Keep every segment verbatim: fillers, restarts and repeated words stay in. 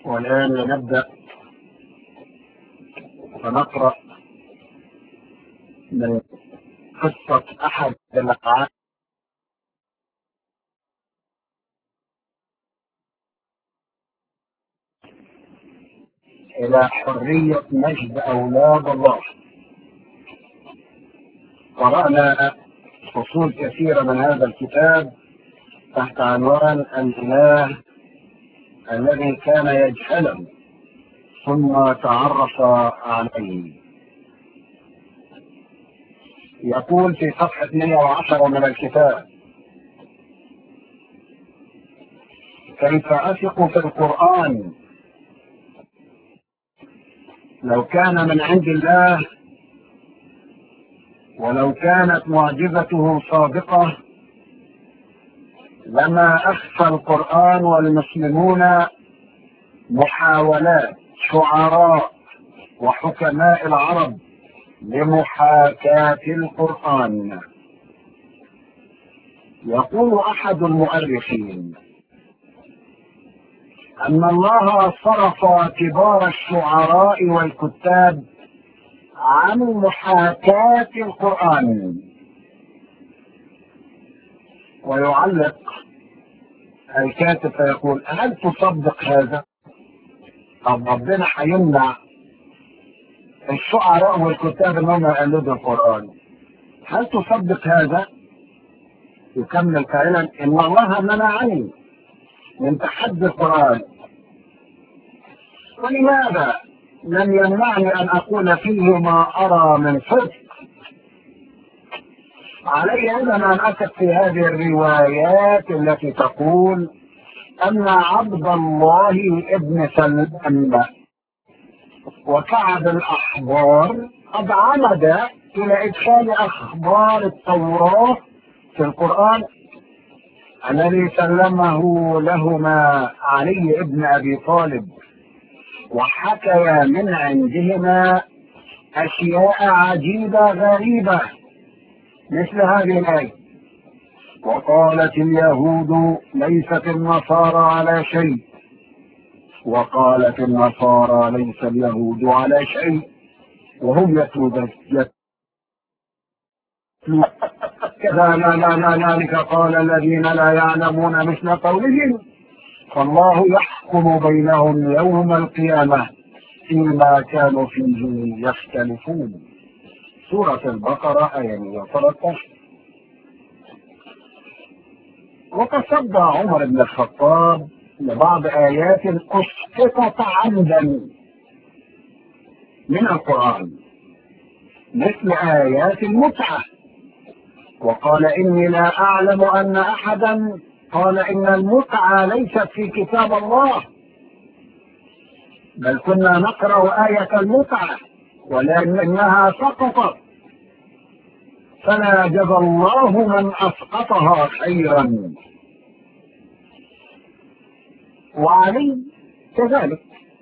والآن نبدأ ونقرأ من قصة أحد الأقعاد إلى حرية مجد أولاد الله. قرأنا فصول كثيرة من هذا الكتاب تحت عنوان الإله الذي كان يجهله ثم تعرف عليه. يقول في صفحة مئة وعشرة من الكتاب: كيف أثق في القرآن لو كان من عند الله ولو كانت معجزته صادقة لما أخفى القرآن والمسلمون محاولات شعراء وحكماء العرب لمحاكاة القرآن. يقول أحد المؤرخين أن الله صرف كبار الشعراء والكتاب عن محاكاة القرآن. ويعلق الكاتب فيقول: هل تصدق هذا؟ طب ربنا هيمنع الشعراء والكتاب انهم يقلدوا القرآن؟ هل تصدق هذا؟ يكمل قائلا: ان الله منعني من تحدي القرآن، ولماذا لم يمنعني ان اقول فيه ما ارى من صدق؟ علي ايضا ان اثق في هذه الروايات التي تقول ان عبد الله ابن سلام وكعب الاحبار قد عمد الى ادخال اخبار التوراة في القرآن الذي سلمه لهما علي ابن ابي طالب، وحكى من عندهما اشياء عجيبة غريبة مثل هذه الآية: وقالت اليهود ليست النصارى على شيء، وقالت النصارى ليس اليهود على شيء، وهم يتلون كذا لا لا لا ذلك قال الذين لا يعلمون مثل قولهم، فالله يحكم بينهم يوم القيامة فيما كانوا فيه يختلفون. سورة البقرة آية مئة وثلاثة عشر. وتصدى عمر بن الخطاب لبعض آيات أسقطت عمدا من القرآن مثل آيات المتعة، وقال: إني لا أعلم أن أحدا قال إن المتعة ليست في كتاب الله، بل كنا نقرأ آية المتعة ولكنها سقطت، فلا جزى الله من أسقطها خيرا. وعلي كذلك،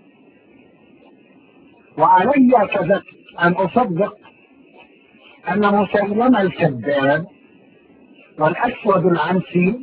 وعلي كذلك أن أصدق أن مسيلمة الكذاب والأسود العنسي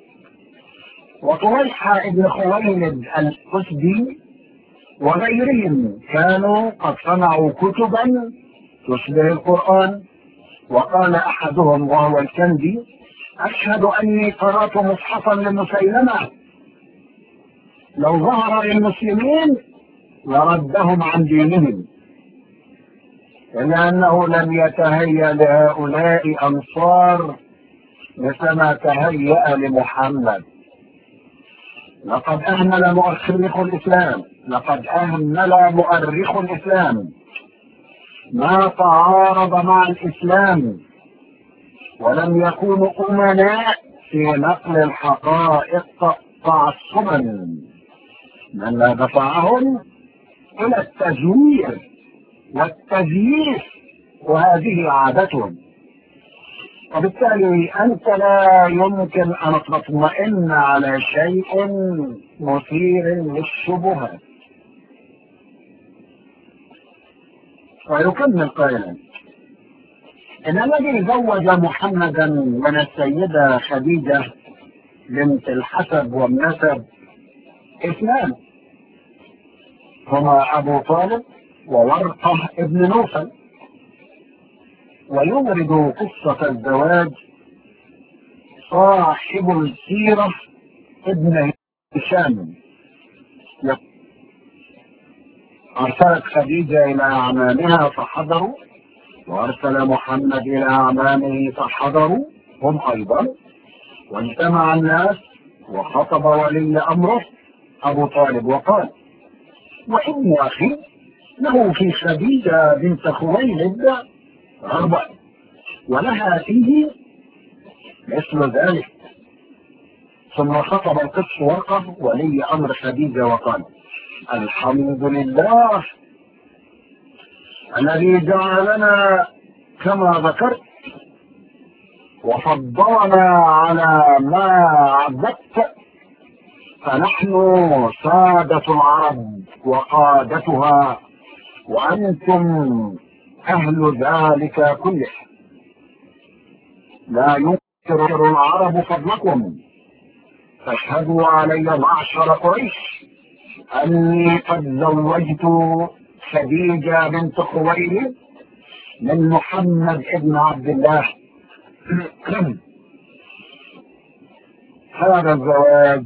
وطليحة ابن خويلد الأسدي وغيرهم كانوا قد صنعوا كتبا تشبه القرآن. وقال أحدهم وهو الكندي: أشهد أني قرأت مصحفا لمسيلمة لو ظهر للمسلمين لردهم عن دينهم، إلا أنه لم يتهيأ لهؤلاء أنصار مثلما تهيأ لمحمد. لقد أهمل مؤرخ الإسلام لقد أهمل مؤرخ الإسلام ما تعارض مع الإسلام، ولم يكونوا أمناء في نقل الحقائق تعصبا، من لا دفعهم إلى التزوير والتزييف، وهذه عادتهم. وبالتالي أنت لا يمكن أن تطمئن على شيء مثير للشبهات. ويكمل قائلا: إن الذي زوج محمدا من السيدة خديجة بنت الحسب والنسب اثنان: هما أبو طالب وورقة ابن نوفل. ويورد قصة الزواج صاحب السيرة ابن هشام، أرسلت خديجة إلى أعمامها فحضروا، وأرسل محمد إلى أعمامه فحضروا هم أيضا، واجتمع الناس وخطب ولي أمره أبو طالب وقال: وإن أخي له في خديجة بنت خويلد غربة ولها فيه مثل ذلك. ثم خطب القدس ورقة ولي أمر خديجة وقال: الحمد لله الذي جعلنا كما ذكرت وفضلنا على ما عبدت، فنحن سادة العرب وقادتها، وأنتم أهل ذلك كله. لا ينكر العرب فضلكم، فاشهدوا علي معشر قريش أني قد زوجت خديجة بنت خويلد من محمد ابن عبد الله. هذا الزواج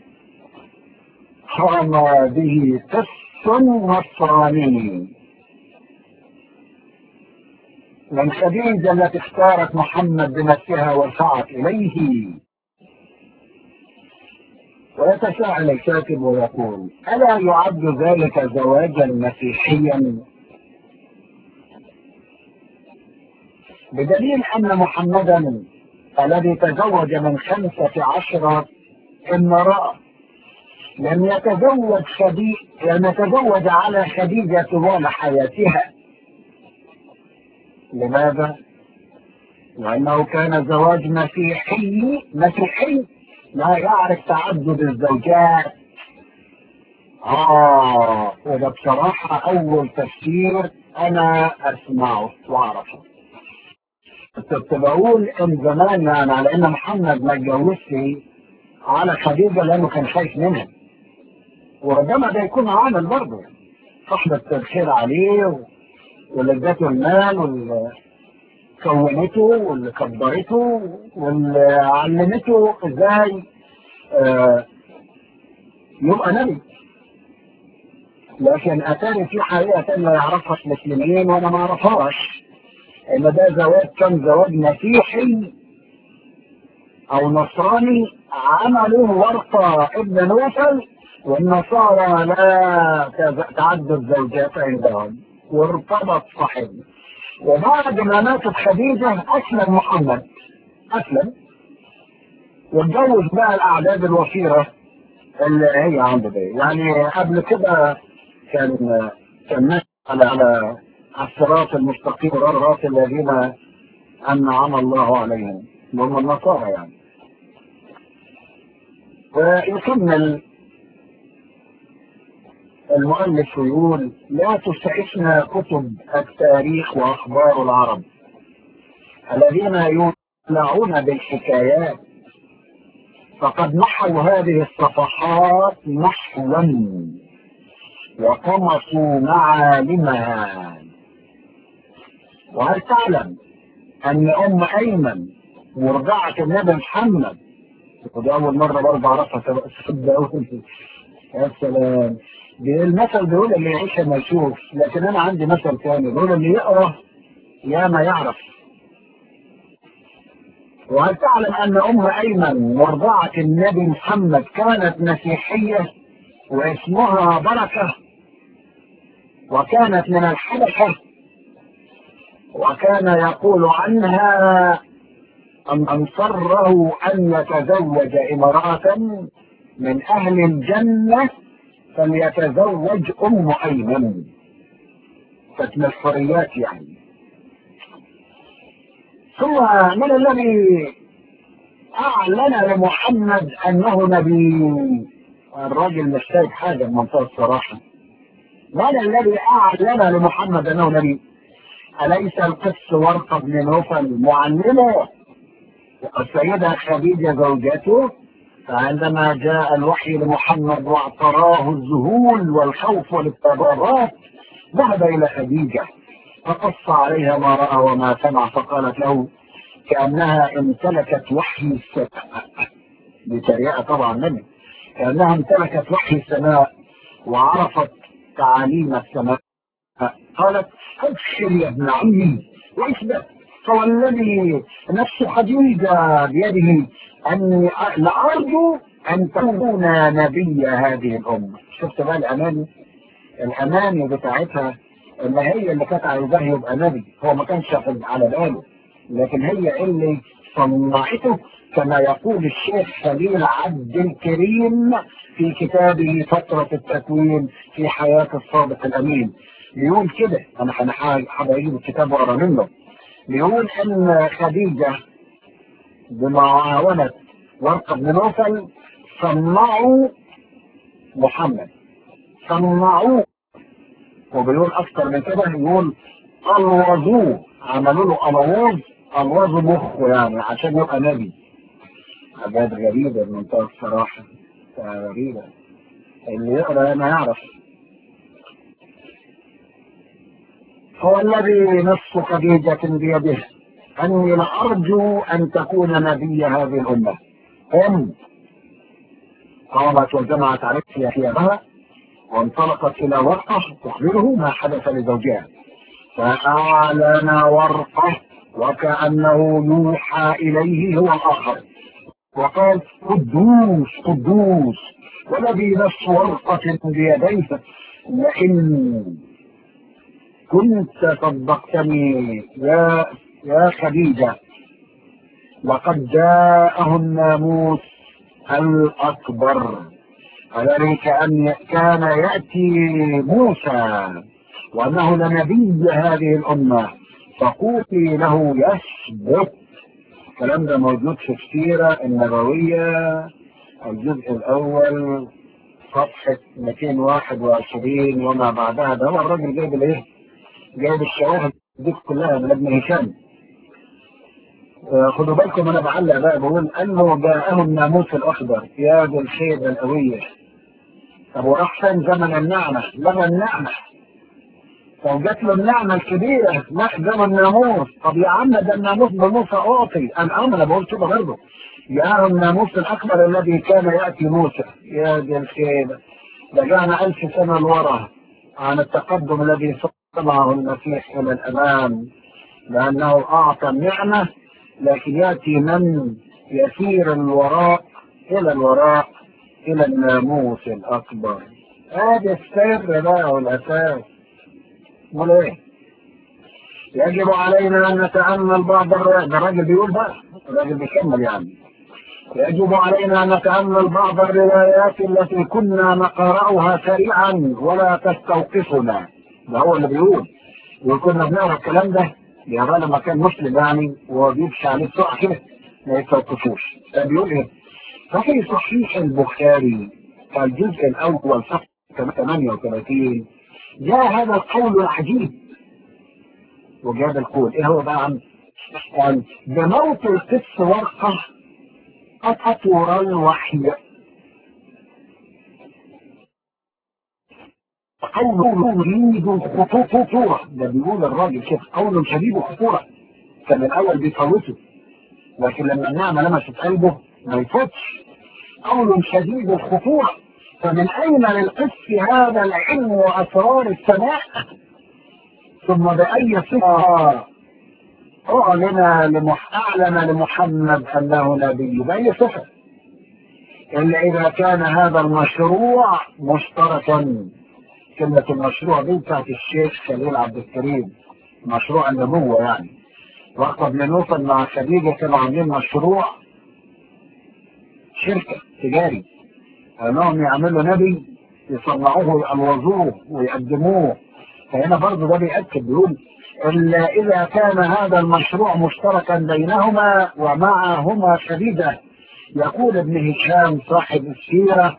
قام به قس نصراني من خديجة التي اختارت محمد بنفسها ورفعت إليه. ويتساءل الكاتب ويقول: ألا يعد ذلك زواجا مسيحيا؟ بدليل أن محمدا الذي تزوج من خمسة عشرة امرأة لم يتزوج خديجة لم يتزوج على خديجة طوال حياتها. لماذا؟ لأنه كان زواج مسيحي مسيحي لا يعرف تعدد الزوجات. آه وده بصراحة أول تفسير أنا أسمعه وأعرفه. كنت بقول إن زمان يعني على إن محمد ما اتجوزش على خديجة لأنه كان خايف منها، وربما ده يكون عامل برضه صاحبة الخير عليه واللي ادته المال واللي كونته واللي كبرته واللي علمته ازاي آه يبقى نبي. لكن اتاري في حقيقة لا يعرفها المسلمين وانا ما اعرفهاش، ان ده زواج كان زواج مسيحي او نصراني عمله ورقة ابن نوفل، والنصارى لا تعدد زوجات عندهم، وارتبط صاحبه. وبعد ما ماتت خديجة أسلم محمد، أسلم واتجوز بقى الأعداد الوفيرة اللي هي عنده دي. يعني قبل كده كان كان ماشي على على الصراط المستقيم، الصراط الذين أنعم الله عليهم هم النصارى يعني. ويكمل المؤلف ويقول: لا تسعفنا كتب التاريخ وأخبار العرب الذين يولعون بالحكايات، فقد محوا هذه الصفحات محوا وطمسوا معالمها. وهل تعلم أن أم أيمن مرضعة النبي محمد، ودي أول مرة برضه أعرفها صدقوني، يا سلام، المثل بيقول اللي يعيش ما يشوف، لكن أنا عندي مثل ثاني بيقول اللي يقرأ يا ما يعرف. وهل تعلم أن أم أيمن مرضعة النبي محمد كانت مسيحية واسمها بركة، وكانت من الحبشة، وكان يقول عنها أن أنصره أن يتزوج امرأة من أهل الجنة فليتزوج أم أيمن، كانت من الحريات يعني. ثم من الذي أعلن لمحمد أنه نبي؟ الراجل مش سايب حاجة بمنتهى الصراحة. من الذي أعلن لمحمد أنه نبي؟ أليس القس ورقة بن نوفل معلمه والسيدة خديجة زوجته؟ فعندما جاء الوحي لمحمد واعتراه الذهول والخوف والاضطرابات ذهب إلى خديجة فقص عليها ما رأى وما سمع، فقالت له كأنها امتلكت وحي السماء، بتريقة طبعا منه، كأنها امتلكت وحي السماء وعرفت تعاليم السماء. قالت ابشر يا ابن عمي واثبت، فوالذي نفس خديجة بيده أني لأرجو أن تكون نبي هذه الأمة. شفت بقى الأماني الأماني بتاعتها اللي هي اللي كانت عايزاه يبقى نبي، هو ما كانش على باله، لكن هي اللي صنعته، كما يقول الشيخ خليل عبد الكريم في كتابه فترة التكوين في حياة الصادق الأمين. بيقول كده، أنا هجيب الكتاب وأقرأ منه. بيقول أن خديجة بمعاونة ورقة بن نوفل صنعوا محمد، صنعوه، وبيقول أكثر من كده، يقول ألوظوه، عملوا له ألوظ، ألوظوا مخه يعني عشان يبقى نبي. حاجات غريبة بمنتهى الصراحة، غريبة، اللي يقرأ ما يعرف. هو الذي نص خديجة بيده أني لأرجو أن تكون نبي هذه الأمة. أم قامت وجمعت عليه ثيابها وانطلقت إلى ورقة تخبره ما حدث لزوجها، فأعلن ورقة وكأنه يوحى إليه هو الآخر، وقال قدوس قدوس والذي نفس ورقة بيديه لئن كنت صدقتني يا يا خديجة لقد جاءه الناموس الأكبر الذي كأن كان يأتي موسى وأنه لنبي هذه الأمة، فقولي له يثبت. الكلام ده موجود في السيرة النبوية الجزء الأول صفحة مئتين وواحد وعشرين وما بعدها. ده هو الراجل جايب الايه؟ جايب الشواهد دي كلها من ابن هشام. آه خدوا بالكم انا بعلق بقى بقول انه جاءه الناموس الاخضر، يا ذي الخيبة القوية. طب وراح فين زمن النعمة؟ لغى النعمة. طب جات له النعمة الكبيرة، لا ده الناموس. طب يا عم ده الناموس بموسى اعطي، انا انا بقول كده برضه، جاءه الناموس الاكبر الذي كان ياتي موسى. يا ذي الخيبة، رجعنا ألف سنة لورا عن التقدم الذي صنعه المسيح إلى الأمام، لأنه أعطى النعمة، لكن يأتي من يسير الوراء إلى الوراء إلى الناموس الأكبر. هذا السر بقى والأساس. امال إيه؟ يجب علينا أن نتأمل بعض الروايات. ده الراجل بيقول بقى، الراجل بيكمل يعني. يجب علينا أن نتأمل بعض الروايات التي كنا نقرأها سريعا ولا تستوقفنا. ده هو اللي بيقول، وكنا بنقرأ الكلام ده يا غالب ما كان مسلم يعني وبيمشي عليه بسرعة كده ما يستوقفوش. بيقول إيه؟ ففي صحيح البخاري الجزء الأول صفحة ثمانية وثلاثين جاء هذا القول العجيب. وجاء القول إيه هو بقى عم؟ قال بموت القس ورقة أطر الوحي. قول شديد الخطورة، ده بيقول الراجل كده قول شديد الخطورة. كان الأول بيفوته، لكن لما النعمة لمست قلبه ما يفوتش. قول شديد الخطورة، فمن أين للقس هذا العلم وأسرار السماء؟ ثم بأي صفة أعلن لمح... أعلن لمحمد أنه نبي؟ بأي صفة؟ إلا إذا كان هذا المشروع مشتركا. كلمة المشروع دي بتاعت الشيخ خليل عبد الكريم، مشروع النبوة يعني. وقت ابن نوفل مع خديجة كانوا عاملين مشروع شركة تجاري، انهم يعملوا نبي يصنعوه ويألوظوه ويقدموه. فهنا برضه ده بيأكد بيقول إلا إذا كان هذا المشروع مشتركا بينهما ومعهما خديجة. يقول ابن هشام صاحب السيرة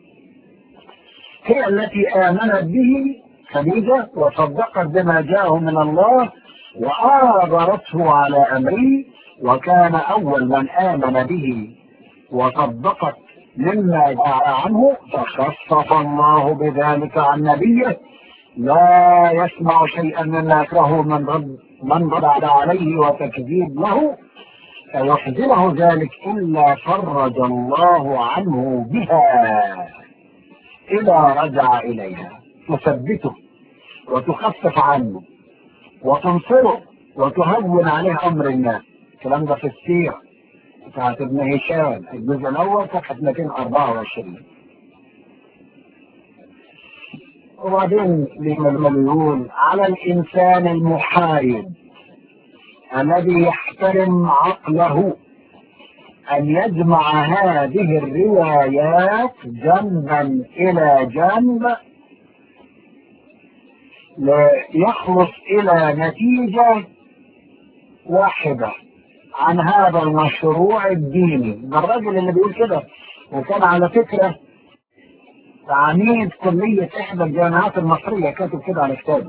هي التي آمنت به خديجة وصدقت بما جاءه من الله وآبرته على أمره، وكان أول من آمن به وصدقت مما جاء عنه فخصص الله بذلك عن نبيه لا يسمع شيئا مما يكرهه من رد من رد عليه وتكذيب له فيحزنه ذلك إلا فرج الله عنه بها إذا رجع إليها، تثبته وتخفف عنه وتنصره وتهون عليه أمر الناس. الكلام ده في السيرة بتاعت ابن هشام الجزء الأول صفحة مئتين وأربعة وعشرين. وبعدين يقول على الإنسان المحايد الذي يحترم عقله أن يجمع هذه الروايات جنبا إلى جنب ليخلص إلى نتيجة واحدة عن هذا المشروع الديني. ده الراجل اللي بيقول كده وكان على فكرة عميد كلية إحدى الجامعات المصرية، كاتب كده على كتابه.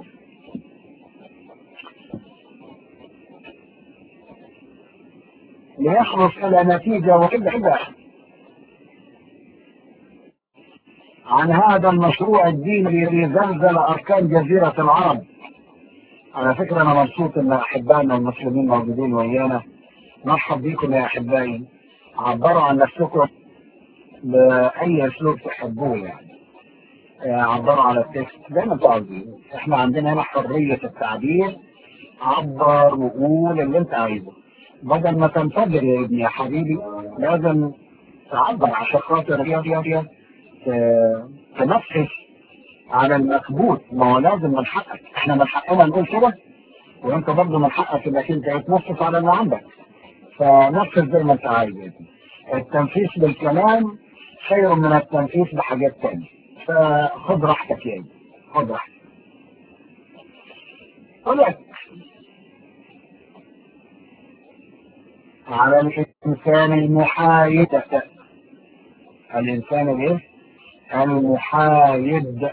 ليخلص إلى نتيجة واحدة عن هذا المشروع الديني الذي زلزل أركان جزيرة العرب. على فكرة أنا مبسوط إن أحبائنا المسلمين موجودين ويانا. مرحب بكم يا أحبائي، عبروا عن نفسكم بأي أسلوب تحبوه، يعني عبروا على التكست زي ما انتوا عاوزين. احنا عندنا هنا حرية التعبير، عبر وقول اللي انت عايزه بدل ما تنفجر يا ابني يا حبيبي. لازم تعبر عشان خاطر يا يا يا تنفس على المكبوت. ما هو لازم من حقك، احنا من حقنا نقول كده وانت برضه من حقك انك انت تنفس على اللي عندك. فنفس زي ما انت عايز. التنفيذ بالكلام خير من التنفيذ بحاجات تانية. فخذ راحتك يا ابني، خذ راحتك. قلت على الإنسان المحايد، الإنسان الايه؟ المحايد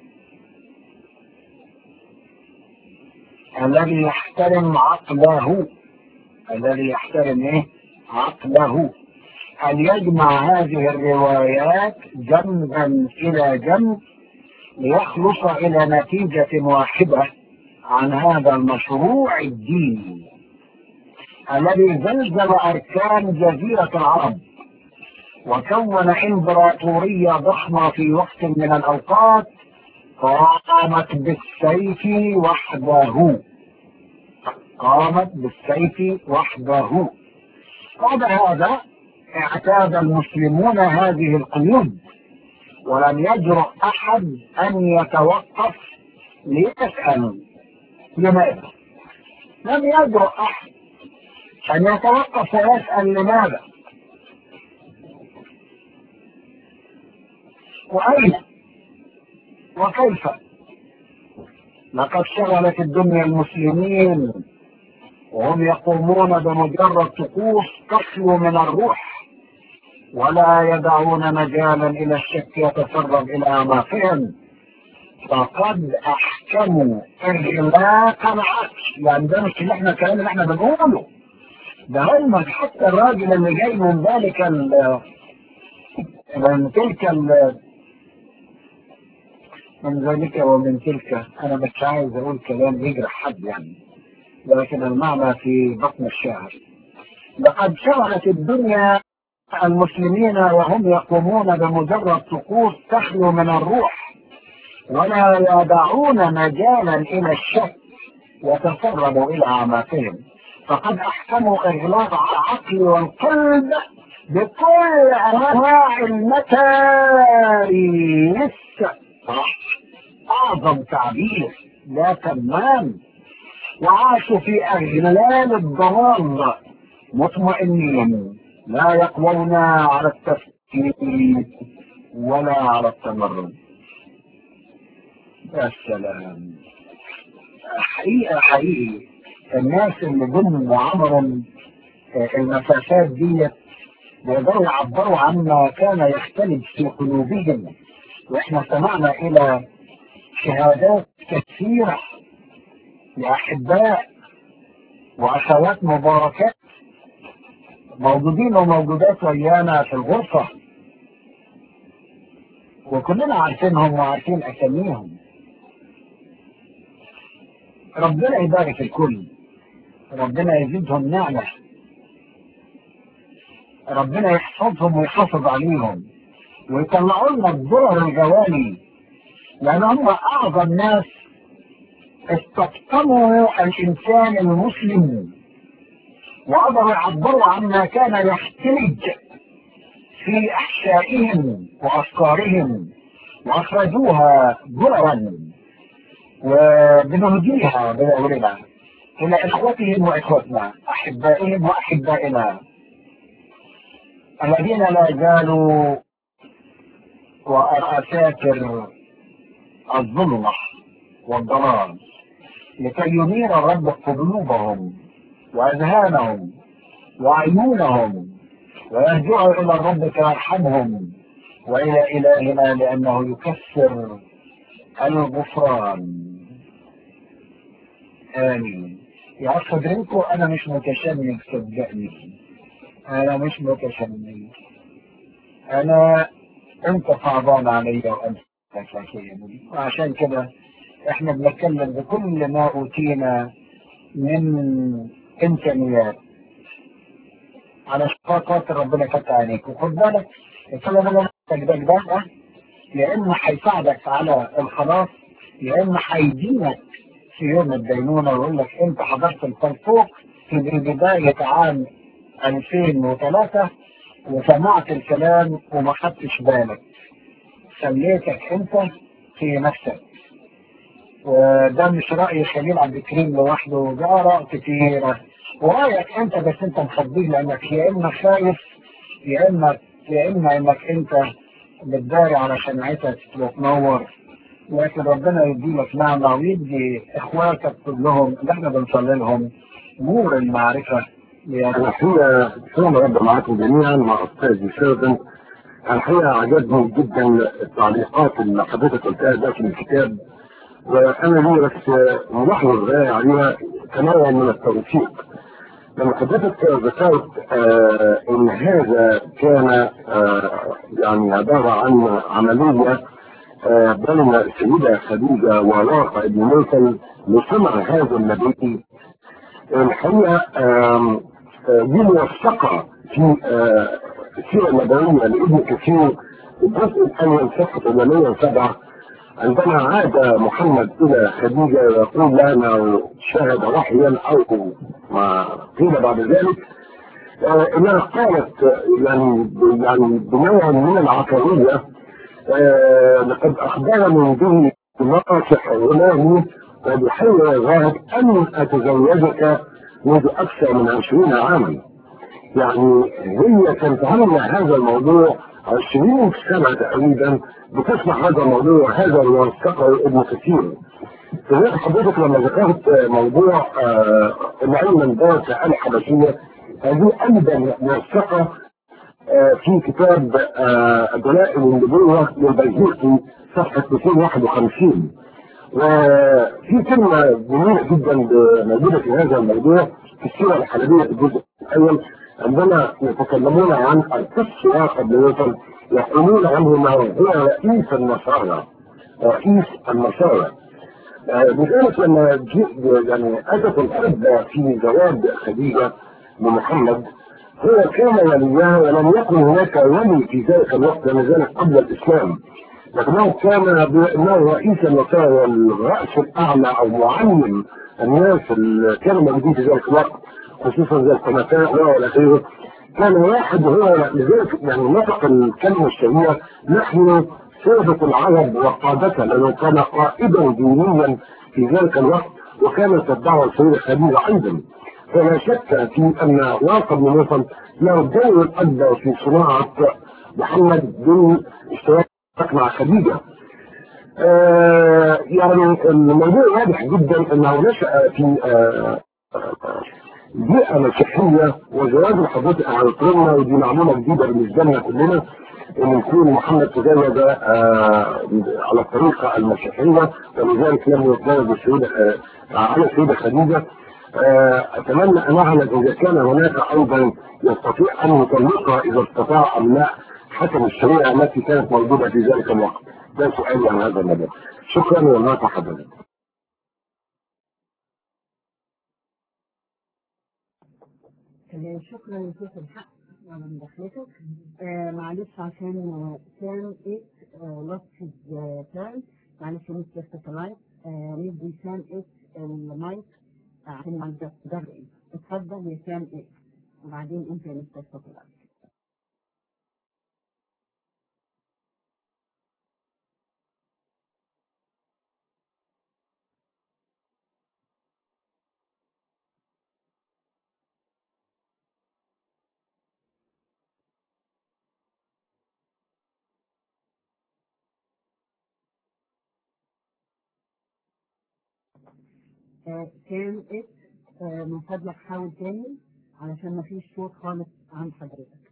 الذي يحترم عقله، الذي يحترم ايه؟ عقله، أن يجمع هذه الروايات جنبا إلى جنب ليخلص إلى نتيجة واحدة عن هذا المشروع الديني الذي زلزل أركان جزيرة العرب وكون إمبراطورية ضخمة في وقت من الأوقات قامت بالسيف وحده، قامت بالسيف وحده. بعد هذا اعتاد المسلمون هذه القيود ولم يجرؤ أحد أن يتوقف ليسأل لماذا. لم يجرؤ أحد أن يتوقف ويسأل لماذا وأين وكيف. لقد شغلت الدنيا المسلمين وهم يقومون بمجرد طقوس تخلو من الروح ولا يدعون مجالا إلى الشك يتسرب إلى أعماقهم. فقد أحكموا إغلاق العقل. يعني ده مش اللي احنا الكلام اللي احنا بنقوله، ده هم حتى الراجل اللي جاي من ذلك ال من تلك ال من ذلك ومن تلك، أنا مش عايز أقول كلام يجرح حد يعني، لكن المعنى في بطن الشعر. لقد شغلت الدنيا المسلمين وهم يقومون بمجرد طقوس تخلو من الروح ولا يدعون مجالا إلى الشك يتسرب إلى أعماقهم. فقد أحكموا إغلاق العقل والقلب بكل أنواع المكاريس. أعظم تعبير لا تمام. وعاشوا في أغلال الضلال مطمئنين لا يقوون على التفكير ولا على التمرد. يا سلام، حقيقة حقيقي الناس اللي جم وعمروا المسافات دي بيقدروا يعبروا عما كان يختلف في قلوبهم. واحنا سمعنا الى شهادات كثيرة لأحباء وأخوات مباركات موجودين وموجودات ويانا في الغرفة وكلنا عارفينهم وعارفين اساميهم. ربنا يبارك الكل، ربنا يزيدهم نعمة، ربنا يحفظهم ويحافظ عليهم ويطلعوا لنا الضرر الجواني، لان هم اعظم ناس استقطموا الانسان المسلم وقدروا يعبروا عما كان يحتمج في احشائهم وافكارهم واخرجوها ضررا وبنهديها بأولنا الى اخوتهم واخوتنا، احبائهم واحبائنا الذين لا زالوا وأساكر الظلمة والضلال، لكي ينير الرب قلوبهم وأذهانهم وعيونهم ويرجعوا إلى الرب فيرحمهم وإلى إلهنا لأنه يكسر الغفران. آمين. يا أخ فدريكو، أنا مش متشنج صدقني، أنا مش متشنج، أنا أنت صعبان علي وأنت فاكرني، وعشان كده إحنا بنتكلم بكل ما أوتينا من إمكانيات على شفاقات ربنا فتح عليك. وخد بالك الكلام اللي أنا ده يا إما هيساعدك على الخلاص يا إما هيدينك في يوم الدينونة ويقول لك أنت حضرت الفلسوق في بداية عام ألفين وثلاثة وسمعت الكلام وما خدتش بالك، سميتك أنت في نفسك. وده مش رأي خليل عبد الكريم لوحده، ده آراء كتيرة ورأيك أنت، بس أنت مخبيه لأنك يا إما خايف يا إما يا إما إنك أنت بتداري على شمعتك وتنور. لكن ربنا يديلك نعمة ويدي إخواتك كلهم اللي إحنا بنصلي لهم نور المعرفة. الحقيقة شلون رب معاكم جميعا مع أستاذ شيردن. الحقيقة عجبني جدا التعليقات اللي حضرتك قلتها داخل الكتاب، وأنا لي بس ملاحظة صغيرة عليها كنوع من التوثيق. لما حضرتك ذكرت آه إن هذا كان آه يعني عبارة عن عملية آه بين السيدة خديجة وواقع ابن موسى لسمع هذا النبي، الحقيقة آه دي موثقة في السيرة النبوية لابن كثير الجزء الثاني صفحة ثمانمائة وسبعة، عندما عاد محمد إلى خديجة يقول لنا شاهد وحيا أو ما قيل بعد ذلك آه إنها قالت يعني يعني بنوع من العقلية آه لقد أخبرني به ناصح غلامي وبحيث غاد أن أتزوجك منذ أكثر من عشرين عاما. يعني هي كانت عاملة هذا الموضوع عشرين سنة تقريبا بتسمع هذا الموضوع، هذا الوثقة ابن كثير. فهي حضرتك لما ذكرت موضوع العلم الباطع الحبشية، هذه أيضا موثقة في كتاب دلائل النبوة للبيهقي صفحة مئتين وواحد وخمسين. وفي كلمة جميلة جدا موجودة في هذا الموضوع في السيرة الحلبية في الجزء الأول، عندما يتكلمون عن القس واقع بن موسى يقولون عنه انه هو رئيس النصارى، رئيس النصارى. بذلك لما يعني اتت الحب في زواج خديجة لمحمد، هو كان وليها ولم يكن هناك ولي في ذلك الوقت، لما ذلك قبل الاسلام، لكنه كان بانه رئيس النصارى والراس الاعلى او معلم الناس اللي كانوا موجودين في ذلك الوقت، خصوصا زي الخلفاء والى اخره. كان واحد هو لذلك يعني نطق الكلمه الشهيره نحن سادة العرب وقادتها، لانه كان قائدا دينيا في ذلك الوقت وكانت تتبعه السيده خديجه ايضا. فلا شك في ان واقع بن موسى له الدور الاكبر في صناعه محمد بالاشتراك مع خديجه. آه يعني الموضوع واضح جدا انه نشا في آه بيئة مسيحية وزواج الحضرتك على القرنة، ودي معلومة جديدة بالنسبة لنا كلنا ان يكون محمد تزوج آه على الطريقة المسيحية، ولذلك لم يتزوج السيدة آه على السيدة خديجة. آه اتمنى ان اعلم اذا كان هناك ايضا يستطيع ان يطلقها اذا استطاع ام لا، حسب الشريعة التي كانت موجودة في ذلك الوقت. ده سؤالي عن هذا الموضوع. شكرا والله حضرتك. شكرا لشيخ الحق على مداخلتك. آه معلش عشان كان ايه لوست هيز تيرن، معلش مستر ساتلايت ندي كان ايه المايك عشان ما تقدر. اتفضل يا كان ايه وبعدين انت يا مستر ساتلايت. آه كان ايه آه من فضلك حاول تاني علشان ما فيش صوت خالص عن حضرتك.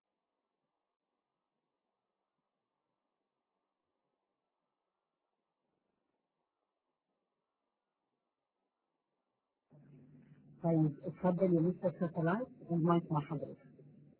طيب اتفضل يا مستر ساتلايت المايك مع حضرتك.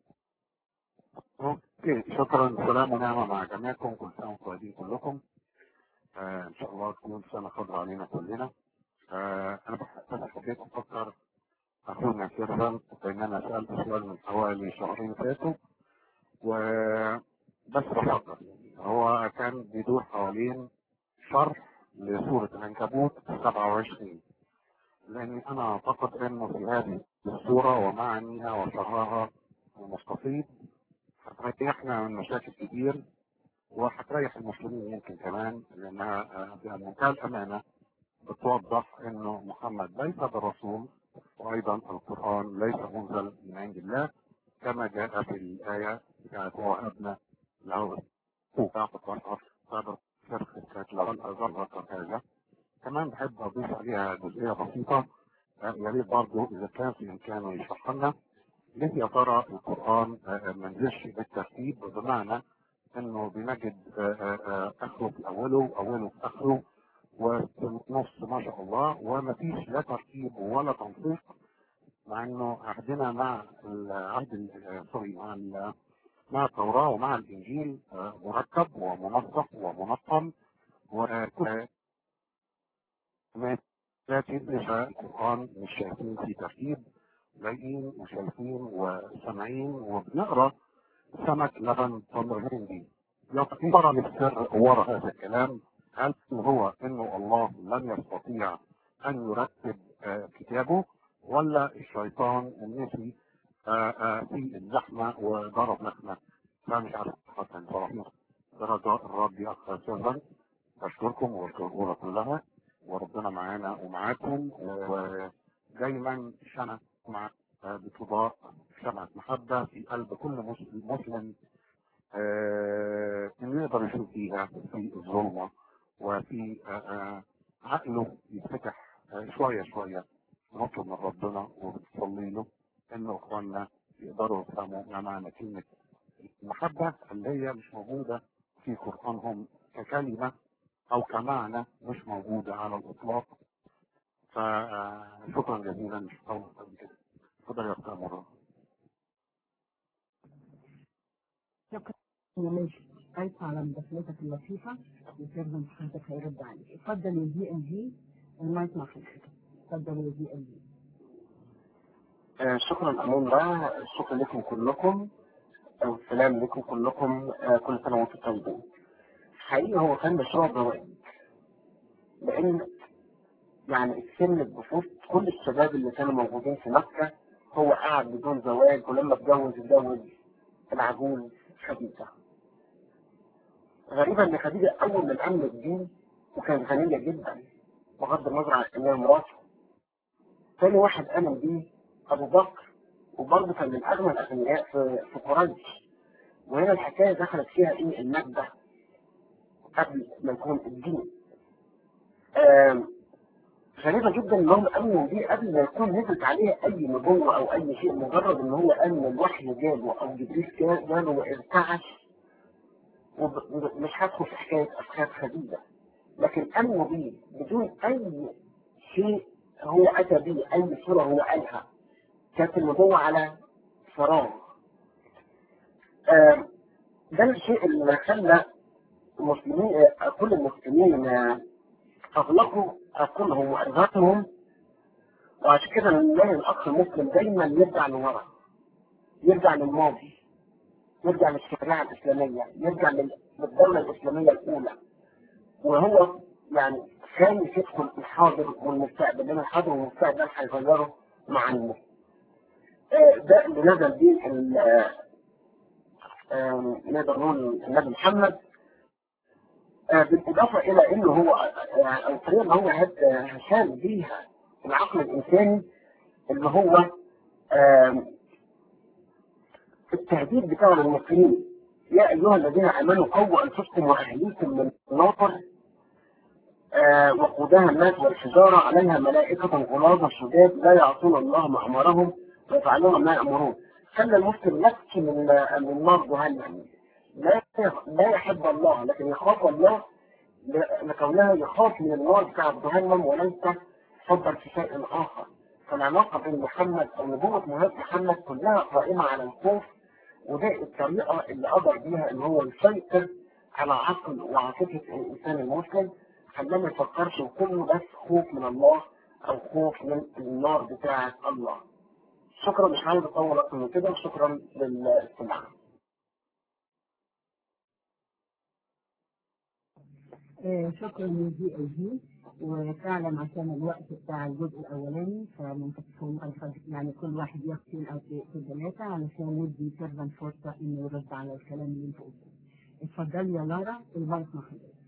اوكي شكرا. سلام ونعمة مع جميعكم. كل سنة وانتم طيبين كلكم. آه ان شاء الله تكون سنة خضراء علينا كلنا. آه انا بس حبيت افكر اخونا سيرفن بان انا سألت سؤال من حوالي شهرين فاتوا وبس بفكر. هو كان بيدور حوالين شرح لسورة العنكبوت سبعة وعشرين، لاني انا اعتقد انه في هذه السورة ومعانيها وشرحها المستفيض هتريحنا من مشاكل كتير وهتريح المسلمين يمكن كمان، لانها بمنتهى الامانه بتوضح انه محمد ليس بالرسول، وايضا القران ليس منزل من عند الله كما جاء في الايه بتاعت ووهبنا له هذا. كمان بحب اضيف عليها جزئيه بسيطه، يا ريت برضه اذا كان في امكانه يشرح لنا ليه يا ترى القران ما نزلش بالترتيب، بمعنى انه بنجد اخره في اوله واوله في اخره وفي النص ما شاء الله، وما فيش لا ترتيب ولا تنسيق، مع انه عهدنا مع العهد سوري مع مع التوراه ومع الانجيل مرتب ومنسق ومنظم وكل، لكن القران مش شايفين في ترتيب، لاقيين وشايفين وسامعين وبنقرا سمك لبن تمر هندي. يا ترى السر وراء هذا الكلام؟ هل هو انه الله لم يستطيع ان يرتب آه كتابه، ولا الشيطان النسي آه آه في الزحمه وضرب نخمه؟ فمش عارف حتى صراحه. رجاء الرب يا اخ سيرفن، اشكركم والشكر كلها، وربنا معانا ومعاكم، ودايما شمعة مع بتضاء شمعة محبة في قلب كل مسلم مسلم آه انه يقدر يشوف فيها في الظلمة، وفي آه آه عقله يتفتح آه شوية شوية. نطلب من ربنا وبتصلي له انه اخواننا يقدروا يفهموا ما معنى كلمة المحبة اللي هي مش موجودة في قرآنهم ككلمة او كمعنى، مش موجودة على الاطلاق. فشكرا جزيلا. مش هطول قبل كده. اتفضل يا استاذ مرة. شكرا يا ماشي. ألف على مداخلتك اللطيفة وسيرفن حضرتك هيرد عليك. اتفضل يا جي ام جي المايك مع حضرتك. اتفضل يا جي ام جي. آه شكرا أمون الله. شكرا لكم كلكم، أو السلام لكم كلكم. آه كل سنة وانتم طيبين. حقيقي هو كان مشروع زواج، لأن يعني السن بفوت كل الشباب اللي كانوا موجودين في مكة هو قاعد بدون زواج، ولما اتجوز اتجوز العجوز خديجة. غريبة إن خديجة أول من أمن الدين وكانت غنية جدا بغض النظر عن إنها مراته. ثاني واحد آمن بيه أبو بكر، وبرضه كان من أغنى الأغنياء في في قريش. وهنا الحكاية دخلت فيها إيه المادة قبل ما يكون الدين. غريبة جدا إنهم آمنوا بيه قبل ما يكون نزلت عليه أي نبوة أو أي شيء، مجرد إن هو آمن الوحي جابه أو جبريل جابه وارتعش. ومش هدخل في حكاية أفكار خديجة، لكن آمنوا بيه بدون أي شيء هو أتى به، أي صورة هو قالها. كانت النبوة على فراغ. ده الشيء اللي خلى المسلمين كل المسلمين اغلقوا عقولهم واذهانهم، وعشان كده نلاقي الاخ المسلم دايما يرجع لورا، يرجع للماضي، يرجع للشريعه الاسلاميه، يرجع للدوله الاسلاميه الاولى، وهو يعني خايف يدخل الحاضر والمستقبل، لان الحاضر والمستقبل هيغيروا مع الناس. ده اللي نزل بيه نقدر نقول النبي محمد، بالاضافه الى انه هو او الطريقه اللي هو هشام بيها العقل الانساني، اللي هو التهديد بتاع المسلمين: يا ايها الذين امنوا قوا انفسكم واهليكم من نار وقودها الناس والحجاره عليها ملائكه غلاظ شداد لا يعصون الله ما امرهم ويفعلون ما يامرون. خلى المسلم يبكي من من نار جهنم، لا لا يحب الله لكن يخاف الله لكونها يخاف من النار بتاع جهنم وليس يفضل في شيء اخر. فالعلاقه بين محمد او نبوه محمد كلها قائمه على الخوف، وده الطريقه اللي قدر بيها ان هو يسيطر على عقل وعاطفه الانسان المسلم، خلاه ما يفكرش وكله بس خوف من الله او خوف من النار بتاعه الله. شكرا، مش عايز اطول اكتر من كده، وشكرا للاستماع. آه شكرا للجي اي جي، وفعلا عشان الوقت بتاع الجزء الاولاني فممكن يعني كل واحد يختم او في ثلاثه علشان ندي سيرفن فرصه انه يرد على الكلام اللي انت قلته. اتفضلي يا لارا، المايك مع حضرتك.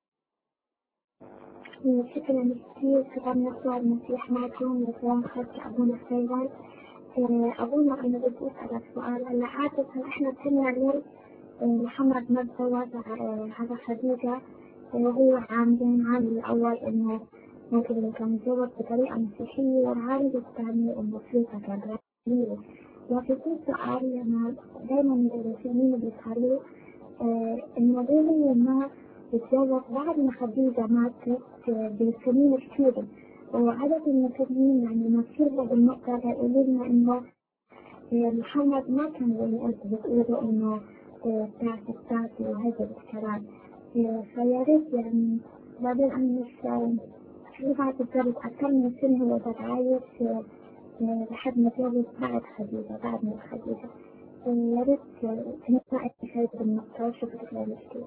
شكرا كثير، شكرا يسوع المسيح معكم وسلام خيرك أبونا السيد. أبونا أنا بدي أسألك سؤال. هلا عادة إحنا كنا اليوم محمد ما تزوج على خديجة، وهو عاملين عامل الأول إنه ممكن كان يتزوج بطريقة مسيحية، والعامل الثاني إنه فلوسها كانت غالية. لكن في سؤال أنا دايما المسلمين بيسألوه إنه ليه ما يتزوج بعد ما خديجة ماتت بسنين كثيرة، وعدد المسلمين يعني ما كثير بالنقطة يقولوا لنا إنه محمد ما كان زي أنت بتقولوا إنه بتاعتي بتاعتي وهذا الكلام. فيا ريت يعني بعدين أنا مش ينفع تتجوز أكثر من سنة هو تتعايش لحد ما تجوز بعد خديجة بعد ما خديجة. يا ريت تنفع شيء بالنقطة. وشكرا لك.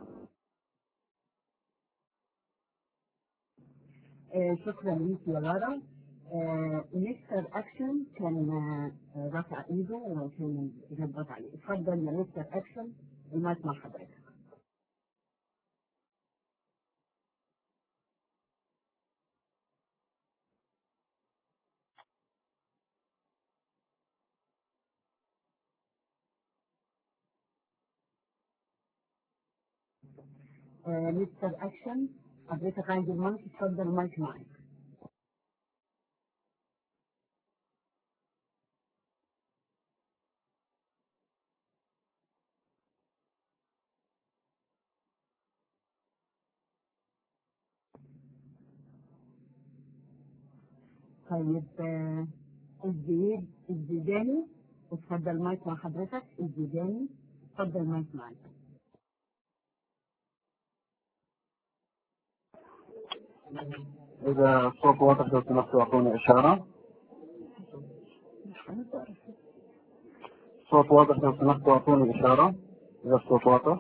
آه شكرا ليك يا لارا. آه مستر اكشن كان آه رافع ايده وكان يضغط عليه. اتفضل يا مستر اكشن، المايك مع حضرتك. آه مستر اكشن، حضرتك عايز المايك، اتفضل المايك معاك. طيب آه الزيد الزيداني، اتفضل المايك مع حضرتك. الزيداني اتفضل المايك معاك. إذا الصوت واضح لو سمحتوا أعطوني إشارة. الصوت واضح لو سمحتوا أعطوني إشارة إذا الصوت واضح.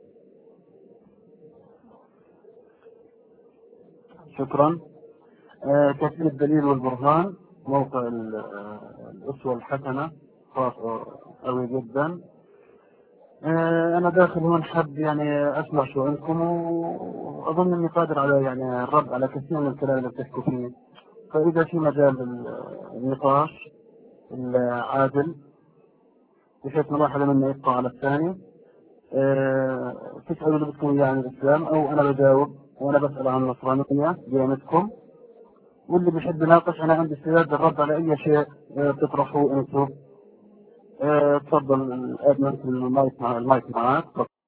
شكرا. آه تسليم الدليل والبرهان، موقع الأسوة الحسنة خاص قوي جدا. آه أنا داخل هون حب يعني أسمع شو عندكم، وأظن إني قادر على يعني الرد على كثير من الكلام اللي بتحكوا فيه. فإذا في مجال النقاش العادل بحيث ما واحد منا يقطع على الثاني، أه تسألوا اللي بدكم إياه عن الإسلام أو أنا بجاوب وأنا بسأل عن النصرانية ديانتكم، واللي بيحب يناقش أنا عندي استعداد للرد على أي شيء أه تطرحوه أنتم. أه تفضل الأدمن في المايك مع المايك معاك.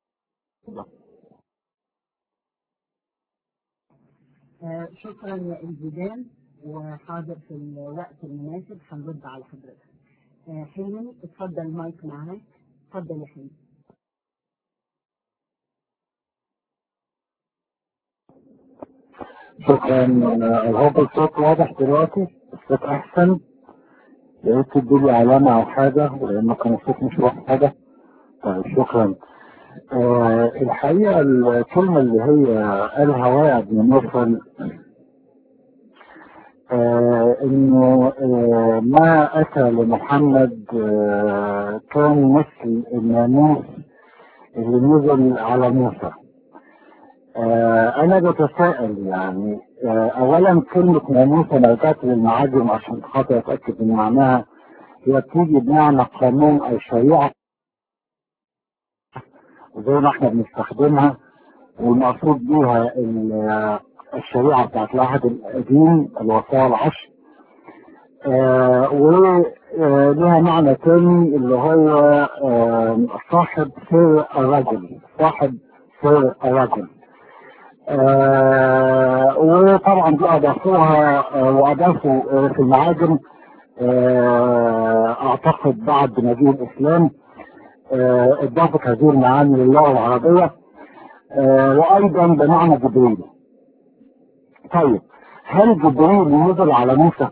أه شكرا يا الزيدان، وحاضر في الوقت المناسب هنرد على حضرتك. أه حلمي اتفضل المايك معاك. اتفضل يا حلمي. شكرا. الهوب الصوت واضح دلوقتي؟ الصوت احسن؟ يا ريت تديلي علامة او حاجة لانه كان الصوت مش واضح حاجة. طيب شكرا. آه الحقيقة الكلمة اللي هي قالها وائل بن مرسل آه انه آه ما اتى لمحمد آه كان مثل الناموس اللي نزل على موسى. آه انا بتساءل يعني آه اولا كلمة ناموس انا رجعت للمعاجم عشان خاطر اتأكد من معناها. هي بتيجي بمعنى قانون او شريعة زي ما احنا بنستخدمها، والمقصود بيها الشريعة بتاعت العهد القديم الوصايا العشر. آه ولها معنى تاني اللي هو آه صاحب سر الرجل، صاحب سر الرجل. آه وطبعا دي اضافوها آه واضافوا آه في المعاجم آه اعتقد بعد مجيء الاسلام آه اضافت هذه المعاني للغه العربيه آه وايضا بمعنى جبريل. طيب هل جبريل نزل على موسى؟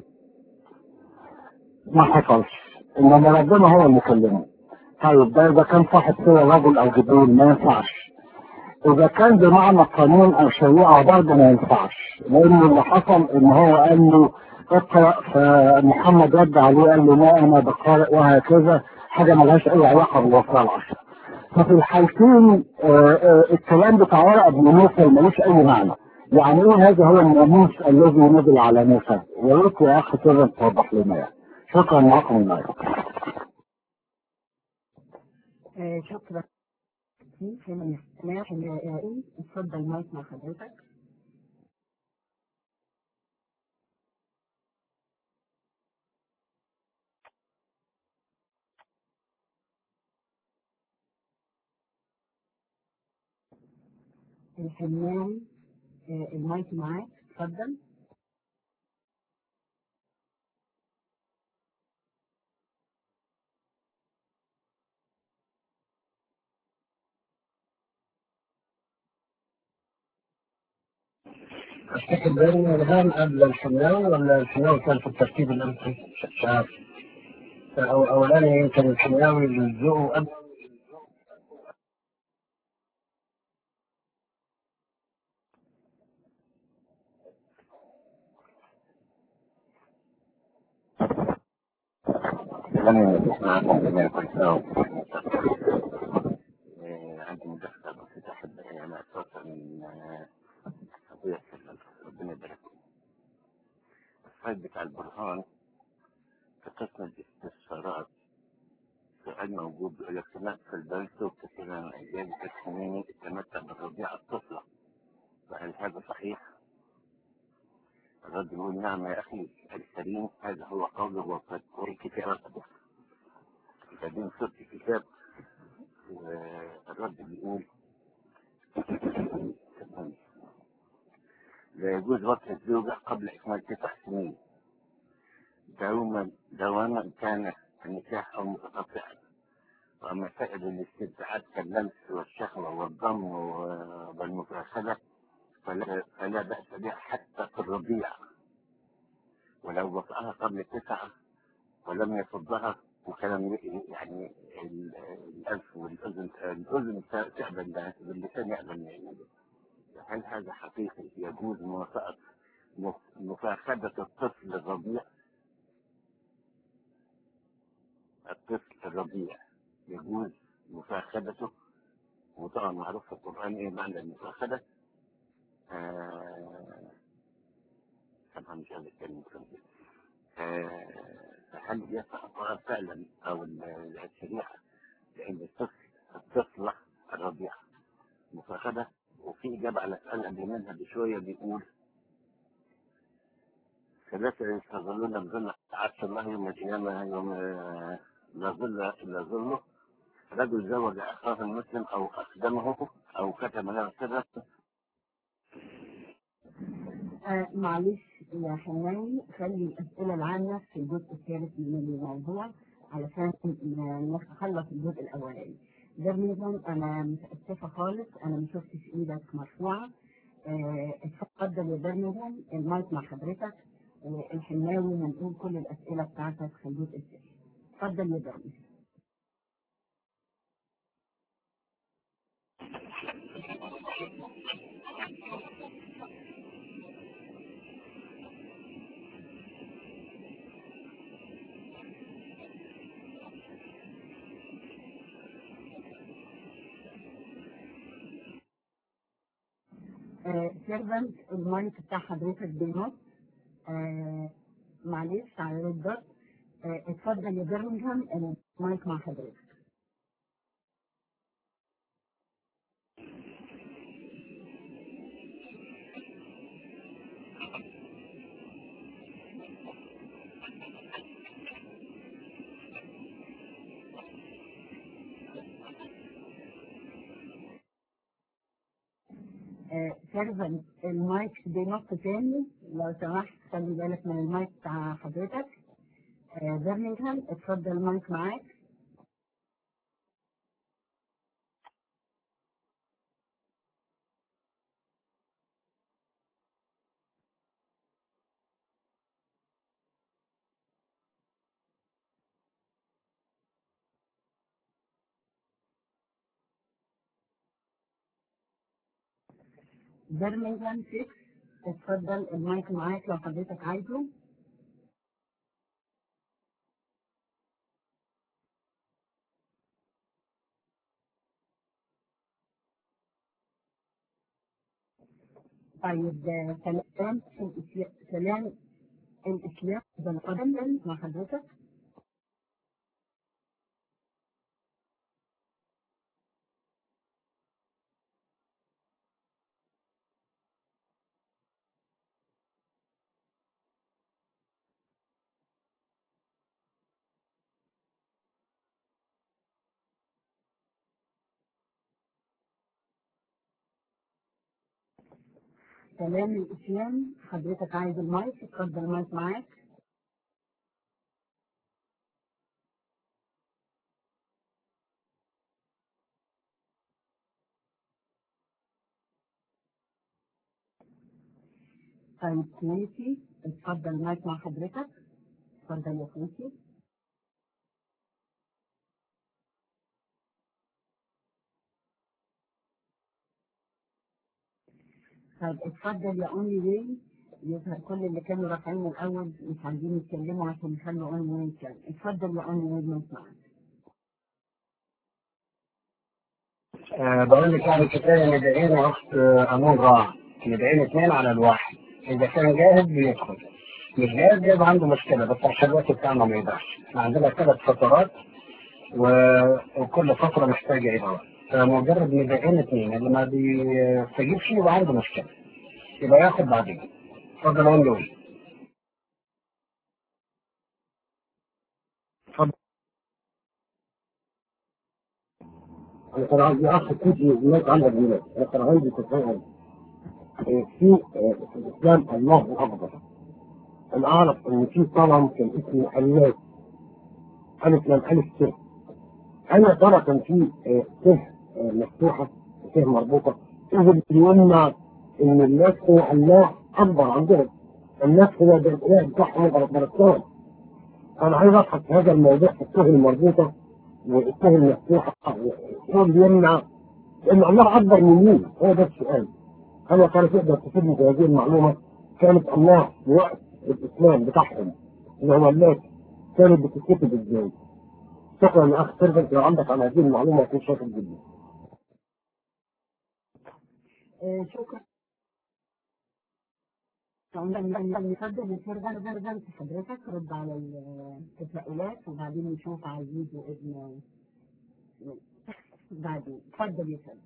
ما حصلش، انما ربنا هو اللي كلمه. طيب ده اذا كان صاحب سر رجل او جبريل ما ينفعش. اذا كان بمعنى قانون او شريعه برضه ما ينفعش، لان اللي حصل ان هو قال له اقرا فمحمد رد عليه قال له ما انا بقارئ وهكذا، حاجه ملهاش اي علاقه بالوصايا العشر. ففي الحالتين آه آه الكلام بتاع ورقه بن موسى ملوش اي معنى. يعني ايه هذا هو الناموس الذي نزل على موسى؟ يا ريت يا اخي كده توضح لنا يعني. شكرا لكم المايك. شكرا. في سماح الرائي اتفضل المايك مع حضرتك. الفنان المايك معاك اتفضل. افتكر بين الغام قبل الحناوي ولا الحناوي كان في الترتيب الامثل؟ مش عارف. او اولاني يمكن الحناوي الذوق قبل. أنا معكم جميع كويسة. عندي مداخلة بسيطة أحب أنا أتوصل من أبويا ربنا يبارك له. السلايد بتاع البرهان في قسم الاستفسارات سؤال موجود بيقول لك سمعت في الدرس وكثيرا من أجيال التسميني تتمتع بالرضيعة الطفلة، فهل هذا صحيح؟ الرد يقول نعم يا أخي الكريم، هذا هو قوله وقد قرئت في رقبه. بعدين صرت كتاب والرد بيقول لا يجوز وطء الزوجة قبل إكمال تسع سنين دوما دواما كان النكاح أو متقطعا. وأما سائر الاستمتاعات كاللمس والشهوة والضم والمفاخرة فلا, فلا بأس بها حتى في الرضيع، ولو وطأها قبل تسعة ولم يصدها وكان يعني الأنف والأذن الأذن تعبا باللسان يعمل. هل هذا حقيقي؟ يجوز موافقة مفاخدة الطفل الرضيع؟ الطفل الرضيع يجوز مفاخدته، وطبعا معروف في القرآن ايه معنى المفاخدة. آه... طبعا مش هذا الكلمة آه... فهل يصح فعلا او الشريعة لان الطفل الطفلة الرضيع مفاخدة؟ وفي إجابة على سؤال قبل منها بشوية بيقول ثلاثة يستظلون بظل عرش الله يوم القيامة يوم لا ظل إلا ظله، رجل زوج أخاه المسلم أو أخدمه أو كتب له سرا. آه معلش يا حناوي خلي الأسئلة العامة في الجزء الثالث من الموضوع علشان نخلص الجزء الأولاني. ده بالنسبة أنا متأسفة خالص، أنا ما شفتش إيدك مرفوعة. آه، اتفضل يا برنامج المايك مع حضرتك، والحناوي منقول كل الأسئلة بتاعتك خليك اسأل. اتفضل يا برنامج. سيرفنت المايك بتاع حضرتك بينط. آه، معلش على الضغط. آه، اتفضل يا برمنغهام المايك مع حضرتك. سيرفنت المايك بينط تاني، لو سمحت خلي بالك من المايك بتاع حضرتك. آه، برمنغهام اتفضل المايك معاك. برمنغهام ستة اتفضل المايك معاك لو حضرتك عايزه. طيب آه، سلام الإسلام سلام الإسلام بنقدم مع حضرتك. سلام الإسلام حضرتك عايز المايك، اتفضل المايك معاك. طيب كويسي اتفضل المايك مع حضرتك. اتفضل يا كويسي. طيب اتفضل يا اونلي واي. يظهر كل اللي كانوا رافعين من الاول مش عايزين يتكلموا عشان يخلوا اونلي واي يتكلم. اتفضل يا اونلي واي المايك معاك. أه بقول لك يعني كفايه ندعين اخت امون راع، ندعين اثنين على الواحد، اذا كان جاهز بيدخل، مش جاهز يبقى عنده مشكله، بس عشان الوقت بتاعنا ما يضيعش. احنا عندنا ثلاث فترات و... وكل فتره محتاجه اضافه، فمجرد ندعين اثنين اللي ما بيستجيبش يبقى عنده مشكله، يبقى ياخد بعدين. اتفضل اقول له ايه؟ اتفضل. انا كان عندي اخ كتير هناك عندك هناك، انا كان عندي تساؤل في في الاسلام الله اكبر. انا اعرف ان في طبعا كان اسمه الله الف لام الف س. هل يا ترى كان في س مفتوحه س مربوطه؟ اذا بيمنع ان الناس هو الله اكبر عندهم، الناس هو ده الاله بتاعهم غلط. انا عايز ابحث في هذا الموضوع في السهل المربوطه والسهل المفتوحه، والسهل بيمنع لان الله اكبر من مين؟ هو ده السؤال. هل يا ترى تقدر تفيدني في هذه المعلومه؟ كانت الله في وقت الاسلام بتاعهم اللي هو الناس كانت بتتكتب ازاي؟ شكرا يا اخ سيرفنت، لو عندك على هذه المعلومه اكون شاكر جدا. آه، شكرا. نفضل السيرفنت حضرتك رد على التساؤلات وبعدين نشوف عزيز وابن بعدين. اتفضل يا سيرفنت.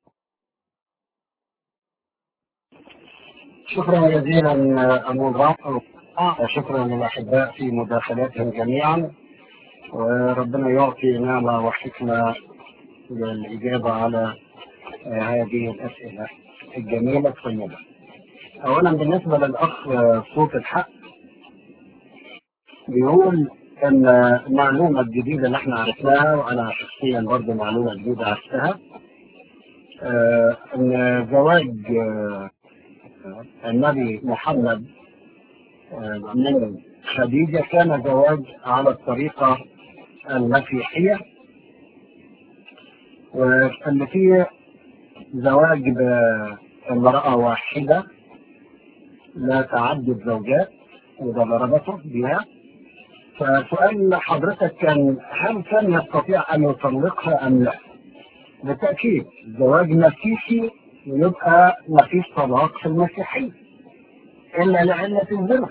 شكرا جزيلا امون راع، وشكرا للاحباء في مداخلاتهم جميعا، وربنا يعطي نعمه وحكمه للاجابه على هذه الاسئله الجميله الطيبه. اولا بالنسبه للاخ صوت الحق، بيقول ان المعلومه الجديده اللي احنا عرفناها، وانا شخصيا برضه معلومه جديده عرفتها، ان زواج النبي محمد من خديجة كان زواج على الطريقة المسيحية، وأن فيه زواج بامرأة واحدة لا تعدد زوجات، وده ضربته بها. فسؤال حضرتك كان هل كان يستطيع أن يطلقها أم لا؟ بالتأكيد زواج مسيحي يبقى ما فيش طلاق في المسيحية إلا لعلة الزنا.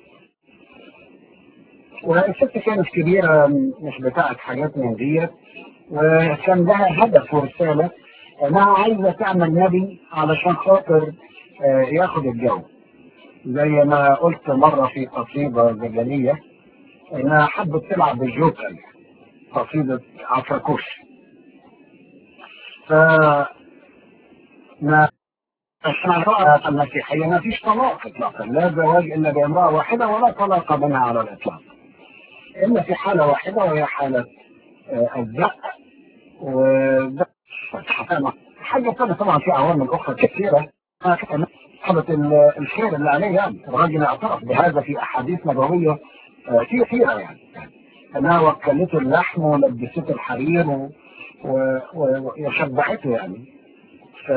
والست كانت كبيرة مش بتاعت حاجات من ديت، وكان لها هدف ورسالة انها عايزة تعمل نبي علشان خاطر ياخد الجو، زي ما قلت مرة في قصيدة زجلية انها حبت تلعب بالجوكر، قصيدة عفركوش. ف ما الشرائع المسيحية ما فيش طلاق اطلاقا، لا زواج الا بامرأة واحدة ولا طلاق منها على الاطلاق، الا في حالة واحدة وهي حالة الزق. وده حاجة ثانية طبعا في عوامل أخرى كثيرة حدث الخير اللي عليه، يعني الراجل اعترف بهذا في أحاديث نبوية كثيرة، يعني أنها وكلته اللحم ولبسته الحرير وشبعته يعني. ف...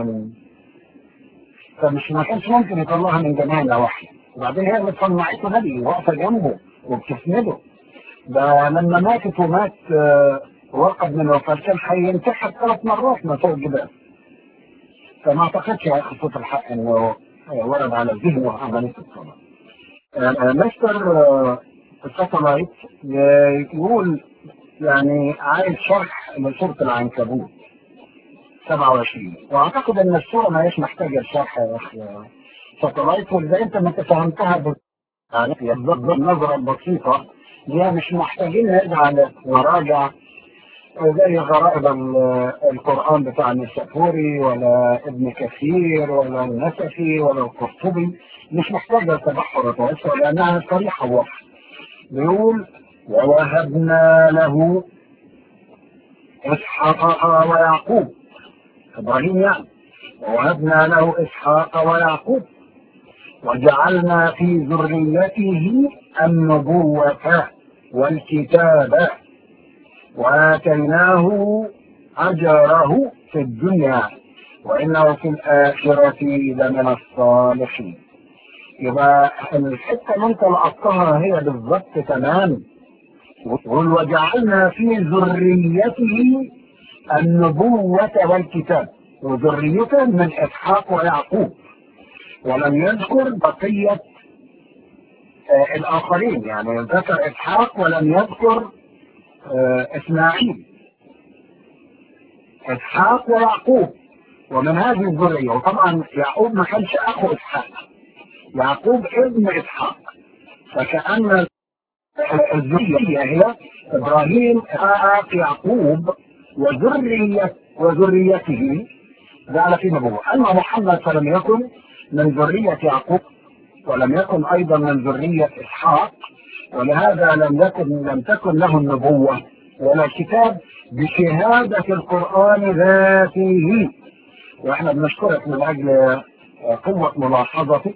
فمش ما كانش ممكن يطلعها من جمالها واحدة، وبعدين هي اللي صنعته نبي واقفة جنبه وبتسنده. ده لما ماتت ومات وقد من وفاة كان هينتحر ثلاث مرات من فوق الجبال. فما اعتقدش يا اخي صوت الحق انه ورد على ذهنه عمليه الصلاه. مستر الساتلايت يقول يعني عايز شرح لسوره العنكبوت سبعة وعشرين، واعتقد ان السوره ما هيش محتاجه الشرح يا اخي ساتلايت، واذا انت ما تفهمتها يعني النظره البسيطه هي مش محتاجين نرجع نراجع زي غرائب القرآن بتاع النسابوري ولا ابن كثير ولا النسفي ولا القرطبي، مش محتاجة تبحر وتوسع لأنها صريحة وواضحة. بيقول ووهبنا له إسحاق ويعقوب، إبراهيم يعني، ووهبنا له إسحاق ويعقوب وجعلنا في ذريته النبوة والكتاب وآتيناه أجره في الدنيا وإنه في الآخرة لمن الصالحين. يبقى الحتة اللي انت لقطتها هي بالضبط تمام. وقل وجعلنا في ذريته النبوة والكتاب، وذريته من إسحاق ويعقوب، ولم يذكر بقية آه الآخرين، يعني ذكر إسحاق ولم يذكر آه إسماعيل. إسحاق ويعقوب ومن هذه الذرية، وطبعا يعقوب ما كانش أخو إسحاق، يعقوب ابن إسحاق، فكأن الذرية هي إبراهيم إسحاق يعقوب وذرية وذريته جعل في نبوة. أما محمد فلم يكن من ذرية يعقوب ولم يكن أيضا من ذرية إسحاق، ولهذا لم يكن لم تكن له النبوة ولا كتاب بشهادة القرآن ذاته. وإحنا بنشكرك من أجل قوة ملاحظتك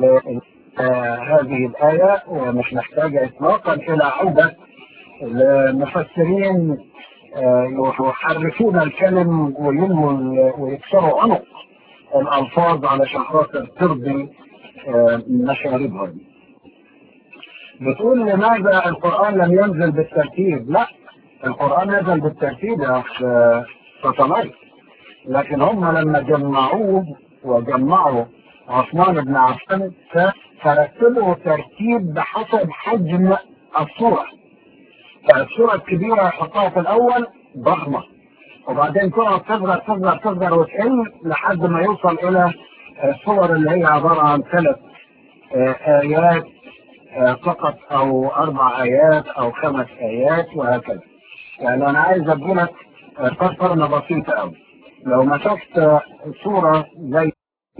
هذه الآية، ومش محتاجة إطلاقا إلى عودة المفسرين يحرفون الكلم وينموا ويكسروا عنق الألفاظ علشان خاطر ترضي مشاربهم. بتقول لماذا القرآن لم ينزل بالترتيب؟ لا، القرآن نزل بالترتيب يا ساتلايت، لكن هم لما جمعوه وجمعوا عثمان بن عفان فرتبوا ترتيب بحسب حجم الصورة. فالصورة الكبيرة يحطها في الأول ضخمة، وبعدين تقعد تصغر تصغر تصغر وتقل لحد ما يوصل إلى الصور اللي هي عبارة عن ثلاث آيات فقط أو أربع آيات أو خمس آيات وهكذا. يعني أنا عايز أقول لك قرنة بسيطة أوي. لو مسكت صورة زي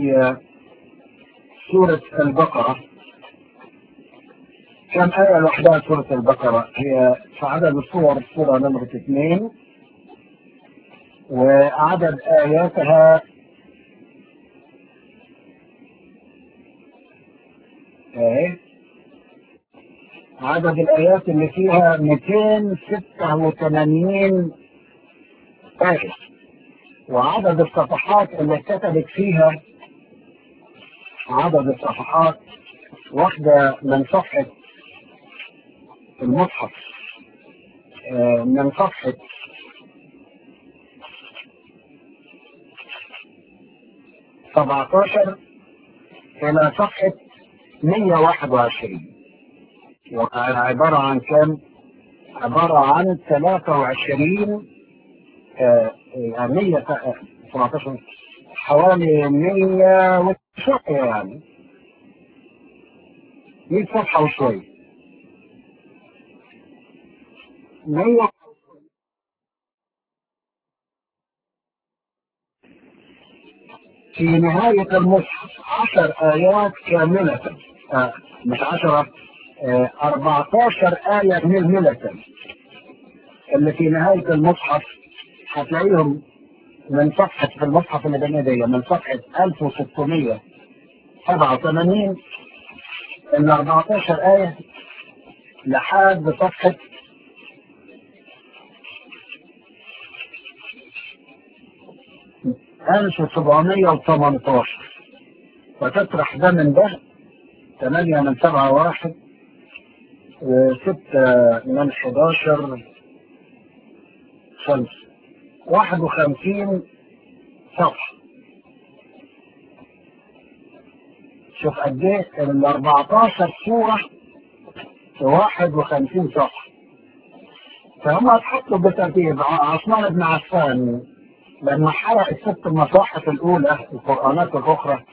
سورة البقرة، كم آية لوحدها سورة البقرة؟ هي في عدد الصور الصورة نمرة اثنين، وعدد آياتها اهي عدد الآيات اللي فيها مئتين وستة وثمانين آية، وعدد الصفحات اللي اتكتبت فيها، عدد الصفحات واحدة من صفحة المصحف آه من صفحة سبعتاشر إلى صفحة مئة وواحد وعشرين، وعبارة عن كم؟ عبارة عن ثلاثة وعشرين آه مئة سبعتاشر حوالي مئة وشوية، يعني مئة صفحة وشوية، مئة. في نهاية المصحف عشر آيات كاملة، آه مش عشرة، آه أربعتاشر آية مهملة اللي في نهاية المصحف هتلاقيهم من صفحة في المصحف اللي بين يدي من صفحة ألف وستمئة وسبعة وثمانين ال أربعتاشر آية لحد صفحة ألف وسبعمئة وثمانية عشر، فتطرح ده من ده، ثمانية من سبعة واحد وستة من حداشر خمسة، واحد وخمسين صفحة. شوف قد ايه ال أربعتاشر سورة في واحد وخمسين صفحة، فهم اتحطوا بترتيب. عثمان بن عفان لما حرق الست المصاحف الأولى القرآنات الأخرى،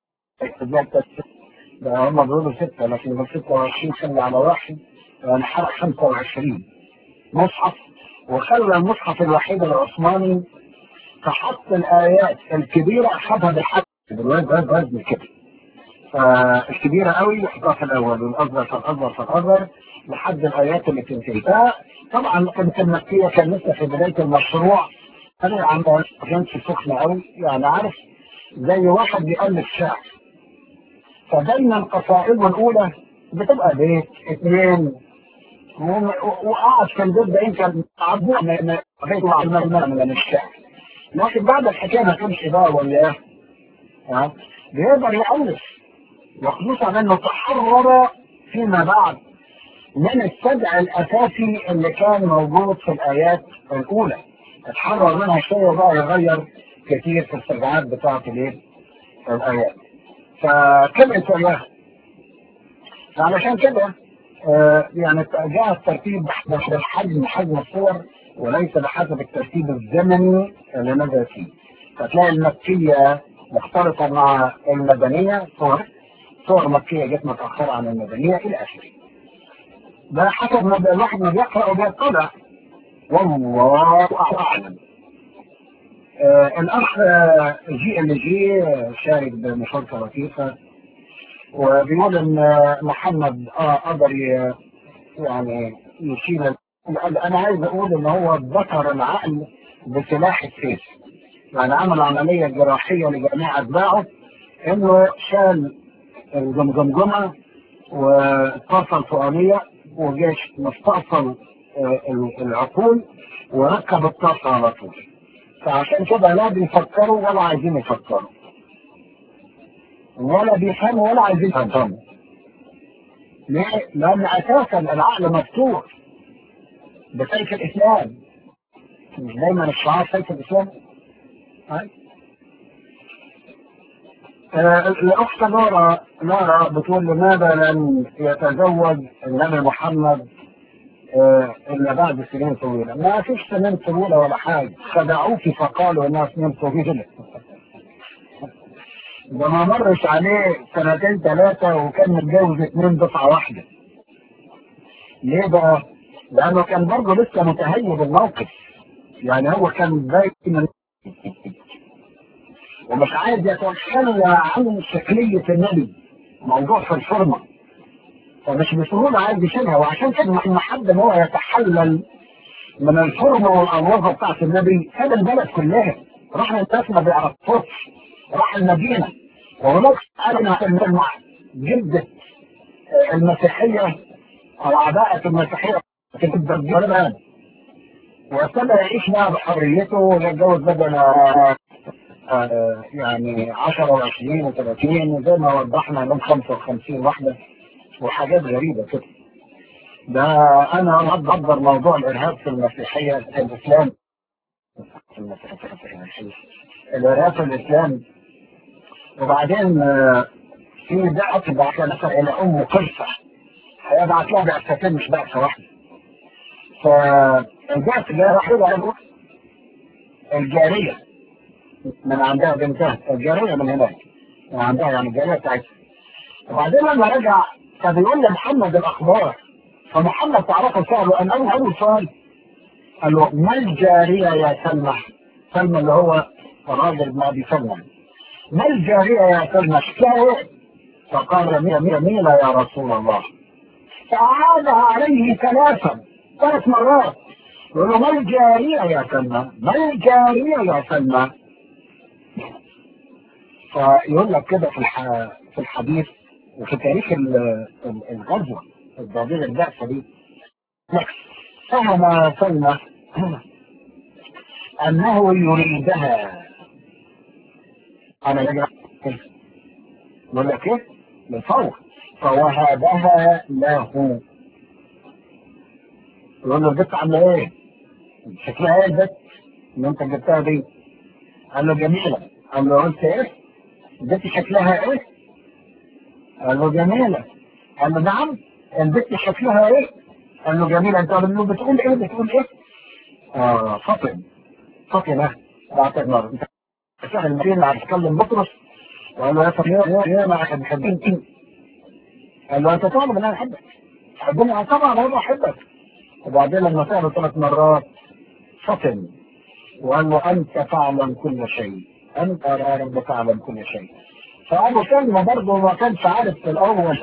ده هم بيقولوا ستة لكن من ستة وعشرين خلى على واحد، يعني حرق خمسة وعشرين مصحف، وخلى المصحف الوحيد العثماني فحط الآيات الكبيرة أخذها بالحد بالوزن كده، فالكبيرة قوي يحطها في الأول والأصغر في الأصغر في الأصغر لحد الآيات اللي تنتهي. طبعا كانت المكية كان لسه في بداية المشروع، أنا عندها ما كانش سخنة قوي، يعني عارف زي واحد بيألف شعر، فدايما قصائده الأولى بتبقى بيت اثنين، وقعد في البيت ده يمكن عبوه من بيته مع المال من الشعر، لكن بعد الحكاية ما كانش بقى ولا ايه، بيقدر يألف، وخصوصا انه تحرر فيما بعد من السبع الاساسي اللي كان موجود في الايات الاولى، اتحرر منها شويه بقى يغير كتير في السبعات بتاعه الايه الايات، فكبرت وياها. علشان كده آه يعني جاء الترتيب بحجم حجم الصور وليس بحسب الترتيب الزمني اللي نزل فيه، فتلاقي المكيه مختلطه مع المدنيه، صور صور مكيه جت متاخره عن المدنيه الى اخره. ده حسب ما الواحد ما بيقرا وبيطلع، والله اعلم. آه الاخ جي ال جي شارك بمشاركه لطيفه، وبيقول ان محمد اه قدر يعني يشيل. انا عايز اقول ان هو ذكر العقل بسلاح السيف، يعني عمل عمليه جراحيه لجميع اتباعه، انه شال الجمجمجمه والطاسه الفوقانيه وجيش مستأصل العقول وركب الطاسه على طول، فعشان كده لا بيفكروا ولا عايزين يفكروا، ولا بيفهموا ولا عايزين يفهموا. ليه؟ لأن أساسا العقل مفتوح بسيف الإسلام، مش دايما الشعار سيف الإسلام. آه الأخت نورا نورا بتقول لماذا لم يتزوج النبي محمد آه إلا بعد سنين طويلة؟ ما فيش سنين طويلة ولا حاجة، خدعوك فقالوا إنها سنين طويلة. ده ما مرش عليه سنتين ثلاثة وكان متجوز اثنين دفعة واحدة. ليه بقى؟ لأنه كان برضه لسه متهيب الموقف، يعني هو كان باين ومش عايز يتخلى عن شكلية النبي، موضوع في الفورمة، فمش بسهولة عايز يشيلها، وعشان كده ما حد ان هو يتحلل من الفورمة والألوظة بتاعت النبي هذا البلد كلها، راح الناس ما بيعرفوش، راح المدينة وهناك قالنا في المجمع جدة المسيحية أو عداءة المسيحية تبدأ الآن، وابتدى يعيش معها بحريته ويتجوز بدل آه يعني عشرة وعشرين وثلاثين وزي ما وضحنا من خمسة وخمسين واحدة وحاجات غريبة كده. ده أنا أقدر موضوع الإرهاب في المسيحية في الإسلام، في المسيحية الإرهاب في الإسلام. وبعدين آه في بعث بعث مثلا إلى أم قرصة، هيبعت لها بعثتين مش بعثة واحدة. فالبعث ده راح له الجارية من عندها بنتها، الجارية من هناك من عندها يعني الجارية بتاعتها. وبعدين لما رجع فبيقول لمحمد الأخبار، فمحمد تعرفه سأله أن أول أول سؤال قال له ما الجارية يا سلمى؟ سلمى اللي هو الراجل ابن أبي سلمى، ما الجارية يا سلمى؟ اشتهى؟ فقال جميلة يا رسول الله. فعادها عليه ثلاثا ثلاث مرات يقول له ما الجارية يا سلمى؟ ما الجارية يا سلمى؟ فيقول لك كده في في الحديث وفي تاريخ الغزوة الضرير البعثة دي، فهم سلمى أنه يريدها. أنا يقول لك إيه؟ للفور، فوهبها له. يقول له البت عاملة إيه؟ شكلها إيه البت اللي أنت جبتها دي؟ قال له جميلة. قال له قلت إيه؟ البت شكلها إيه؟ قال له جميلة. قال له نعم، البت شكلها إيه؟ قال له جميلة. أنت قال له بتقول إيه؟ بتقول إيه؟ آه فطن فطنة بعتك مرة. أنت شايف المدينة اللي هتتكلم بطرس وقال له يا فطنة يا ما أحد بحبين إيه؟ قال له أنت تعلم إن أنا أحبك. حبني طبعا أنا بحبك. وبعدين لما سأله ثلاث مرات فطن وقال له أنت تعلم كل شيء، أنت يا رب تعلم كل شيء. فأبو سلمى برضه ما كانش عارف في الأول.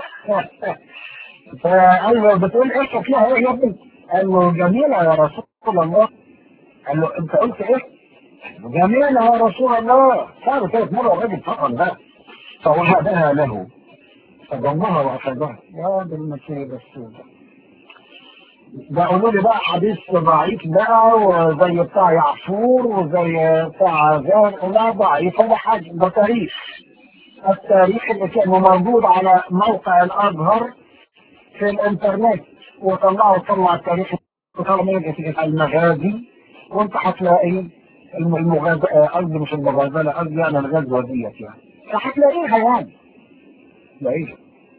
فقال له بتقول إيه شكلها إيه يا ابني؟ قال له جميلة يا رسول الله. قال له أنت قلت إيه؟ جميلة يا رسول الله. صار ثلاث مرة الراجل فقط ده. فوهبها له فضمها وأخذها. يا دي المصيبة السوداء. ده قولوا لي بقى حديث ضعيف بقى وزي بتاع يعفور وزي بتاع زار. لا ضعيف، ده حاجة ده تاريخ. التاريخ اللي كان موجود على موقع الأزهر في الإنترنت وطلعوا طلع التاريخ المغازي، وانت هتلاقي المغازة قصدي مش المغازلة قصدي يعني الغزوة ديت يعني فهتلاقيها يعني تلاقيها.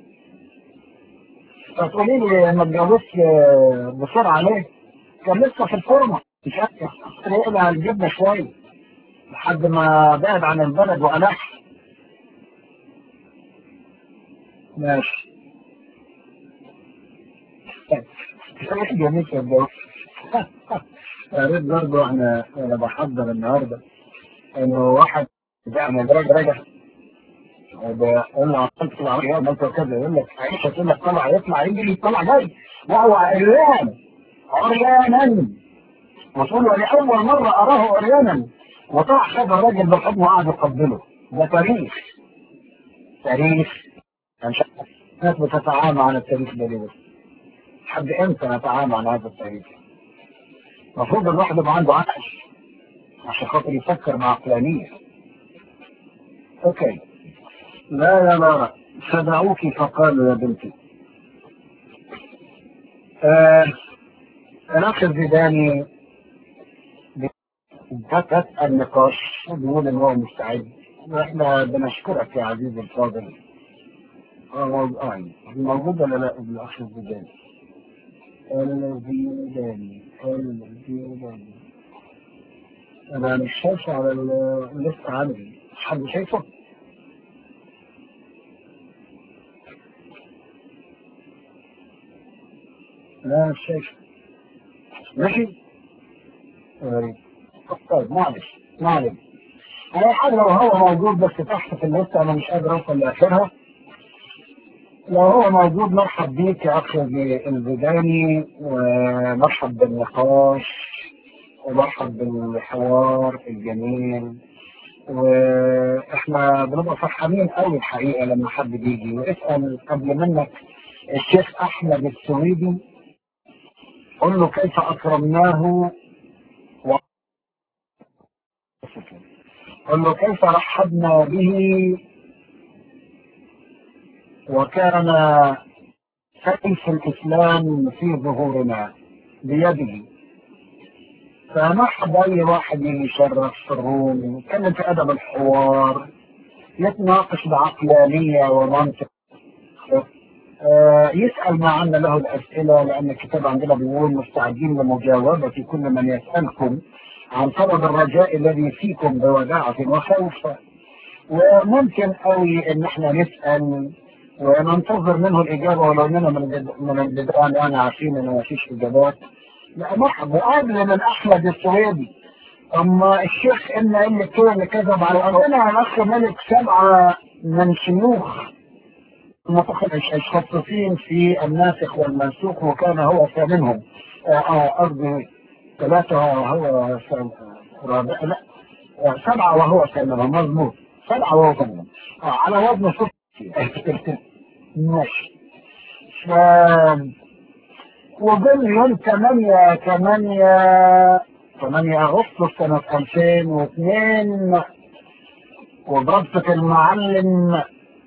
فتقولي لي ما تجاوبش بسرعة ليه؟ كان لسه في الفورمة مش أكتر، تلاقينا الجبنة شوية لحد ما بعد عن البلد وألح. ماشي. جميل يا الدوش. يا ريت برضه احنا انا بحضر النهارده انه واحد بيعمل راجع راجع وبقول له عملت في العمليه عملت كذا، يقول لك عايشه تقول لك طلع يطلع يجري يطلع جاي وهو عريان عريانا، وتقول له لاول مره اراه عريانا وطلع خد الراجل بالحضن وقعد يقبله. ده تاريخ تاريخ الناس بتتعامل عن التاريخ ده ليه؟ لحد امتى نتعامل عن هذا التاريخ؟ المفروض الواحد يبقى عنده عقل عشان خاطر يفكر بعقلانية. اوكي. لا لا لا فدعوك فقالوا يا بنتي. آه الاخ الزيداني بدأت النقاش بيقول ان هو مستعد، واحنا بنشكرك يا عزيزي الفاضل. اه موجود ولا لا الاخ الزيداني؟ الزيداني الزيداني انا مش شايفه على الليست عندي، حد شايفه؟ لا مش شايفه. ماشي غريب. طيب معلش معلش اي حاجه لو هو موجود بس تحت في الليست انا مش قادر اوصل لاخرها. لو هو موجود مرحب بيك يا اخي الزيداني، ومرحب بالنقاش ومرحب بالحوار الجميل، واحنا بنبقى فرحانين قوي الحقيقه لما حد بيجي ويسال قبل منك الشيخ أحمد السويدي، قل له كيف أكرمناه و... قل له كيف رحبنا به وكان سيف الإسلام في ظهورنا بيده. فنحب أي واحد يشرف في الروم، يتكلم في أدب الحوار، يتناقش بعقلانية ومنطق، آه يسأل ما عنا له الأسئلة، لأن الكتاب عندنا بيقول مستعدين لمجاوبة كل من يسألكم عن سبب الرجاء الذي فيكم بوداعة وخوف. وممكن قوي ان احنا نسأل وننتظر منه الإجابة، ولو اننا من البداية الآن عارفين ان ما فيش إجابات. لا مرحبا، وقبل من أحمد السويدي. أما الشيخ إن اللي كان كذب على أنا الأخ ملك سبعة من شيوخ المتخصصين في الناسخ والمنسوخ، وكان هو ثامنهم. قصدي ثلاثة هو رابع، لا سبعة وهو ثامنهم، مضبوط سبعة وهو ثامنهم على وزن صفر. ماشي. ف وبين يوم ثمانية ثمانية ثمانية أغسطس سنة ألفين واثنين وضربة المعلم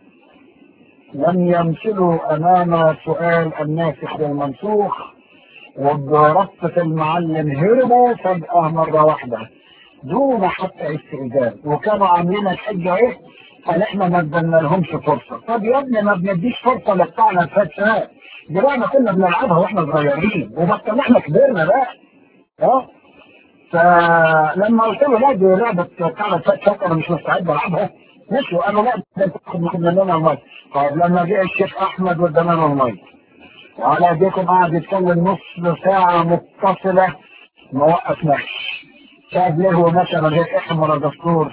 لم يمثلوا أمام سؤال الناسخ والمنسوخ، وضربة المعلم هربوا فجأة مرة واحدة دون حتى استئذان، وكانوا عاملين الحجة ايه؟ قال احنا ما ادينا لهمش فرصة. طب يا ابني ما بنديش فرصة لبتاعنا الفتاة، دلوقتي كنا بنلعبها واحنا صغيرين وبطلنا احنا كبرنا بقى. اه فلما قلت له لا دي لعبة بتاعنا الفتاة انا مش مستعد العبها، مشوا قالوا لا ده انت تاخد مننا المايك. طيب لما جه الشيخ احمد ودانا المايك وعلى ايديكم قاعد يتكلم نص ساعة متصلة ما وقفناش. شاهد ليه هو ماشي من غير احمر الدستور؟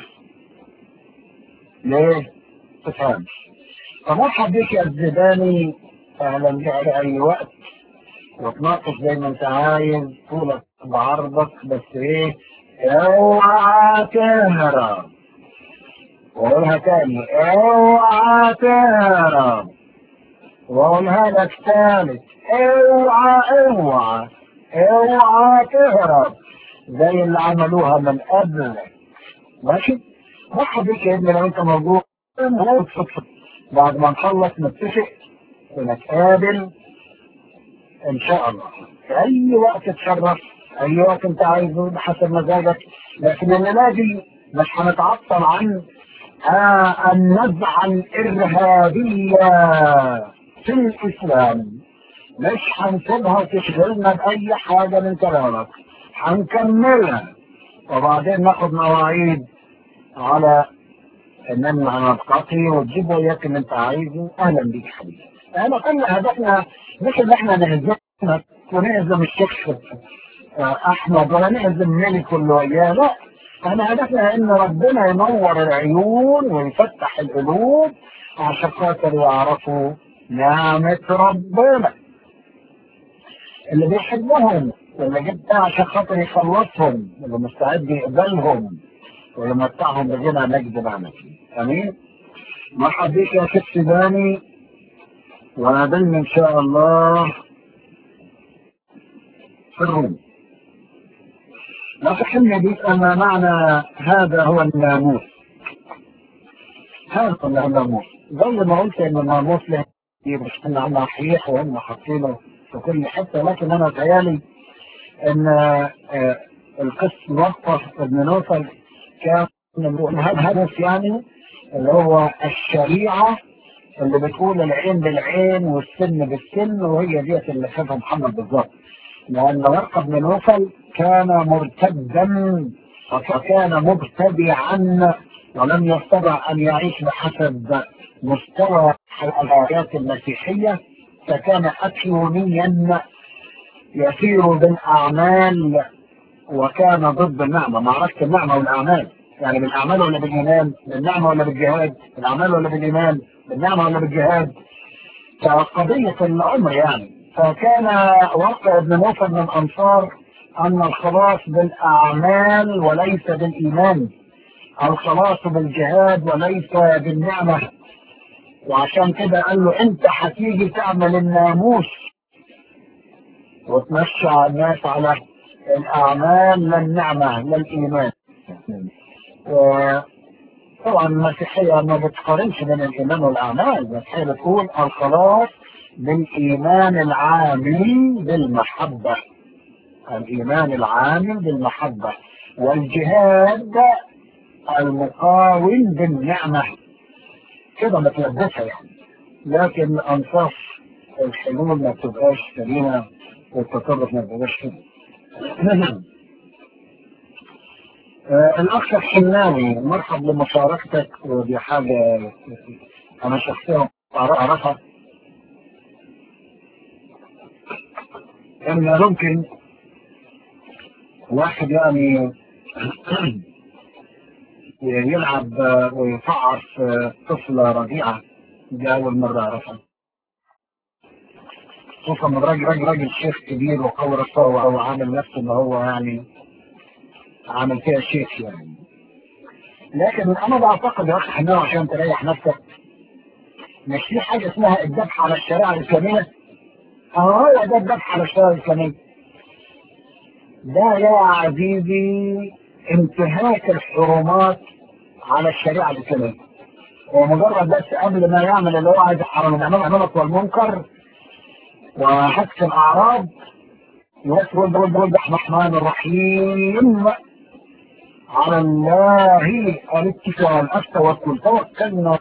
ليه؟ تفهمش. فمرحب بيك يا الزباني، اهلا بك على اي وقت وتناقش زي ما انت عايز طولك بعرضك، بس ايه؟ اوعى تهرب. واقولها تاني اوعى تهرب، واقولها لك ثالث اوعى اوعى اوعى تهرب زي اللي عملوها من قبل. ماشي؟ مرحب بك يا ابني لو انت موجود. بعد ما نخلص نتفق ونتقابل ان شاء الله في اي وقت تشرف، اي وقت انت عايزه بحسب مزاجك. لكن الليله دي مش هنتعطل عن آه النزعه الارهابيه في الاسلام، مش هنسيبها تشغلنا باي حاجه من كلامك، هنكملها وبعدين ناخد مواعيد على اننا نلتقي وتجيب وياك اللي انت عايزه. اهلا بيك حبيبي. احنا كل هدفنا مش ان احنا نهزمك ونهزم الشيخ احمد ولا نهزم ملك كل وياه، لا، احنا هدفنا ان ربنا ينور العيون ويفتح القلوب عشان خاطر يعرفوا نعمة ربنا اللي بيحبهم، واللي جبتها عشان خاطر يخلصهم، اللي مستعد يقبلهم ويمتعهم بغنى مجد نعمته. امين. مرحبا بك يا شيخ سوداني، ونقابلنا ان شاء الله في الروم. نصحني بك ما معنى هذا هو الناموس. هذا هو الناموس، زي ما قلت ان الناموس له مش احنا عم نحيح وهم حاطينه في كل حته، لكن انا خيالي ان القس موفق ابن نوفل كان هدف يعني اللي هو الشريعة اللي بتقول العين بالعين والسن بالسن، وهي ديت اللي خدها محمد بالظبط. لأن ورقة بن نوفل كان مرتدا وكان مبتدعا ولم يستطع أن يعيش بحسب مستوى الحياة المسيحية، فكان أكيونيا يسير بالأعمال وكان ضد النعمة. معركة النعمة والأعمال، يعني بالأعمال ولا بالإيمان؟ بالنعمة ولا بالجهاد؟ بالأعمال ولا بالإيمان؟ بالنعمة ولا بالجهاد؟ فقضية العمر يعني. فكان ورقة بن نوفل من أنصار أن الخلاص بالأعمال وليس بالإيمان، الخلاص بالجهاد وليس بالنعمة. وعشان كده قال له انت هتيجي تعمل الناموس وتمشي الناس على الاعمال لا النعمة لا الايمان. طبعا المسيحية ما بتقارنش بين الايمان والاعمال، المسيحية بتقول الخلاص بالايمان العامل بالمحبة، الايمان العامل بالمحبة، والجهاد المقاوم بالنعمة، كده متلبسة يعني. لكن انصاف الحلول ما بتبقاش سليمة والتصرف ما بيبقاش كده. آه الاخ الحناوي، مرحب بمشاركتك، ودي حاجة انا شخصيا اعرفها، ان ممكن واحد يعني يلعب ويفعر في طفلة رضيعة، دي اول مرة اعرفها، خصوصا من راجل راجل راجل شيخ كبير وقوي رسول او عامل نفسه ان هو يعني عامل فيها شيخ يعني. لكن انا بعتقد يا اخي حناوي عشان تريح نفسك، مش في حاجه اسمها الذبح على الشريعه الاسلاميه؟ اهو ده الذبح على الشريعه الاسلاميه، ده يا عزيزي انتهاك الحرمات على الشريعه الاسلاميه. ومجرد بس قبل ما يعمل اللي هو عايز يحرم الغلط والمنكر وحث الاعراض، يسرد رد رد الرحمن الرحيم على الله الاتكال التوكل، توكلنا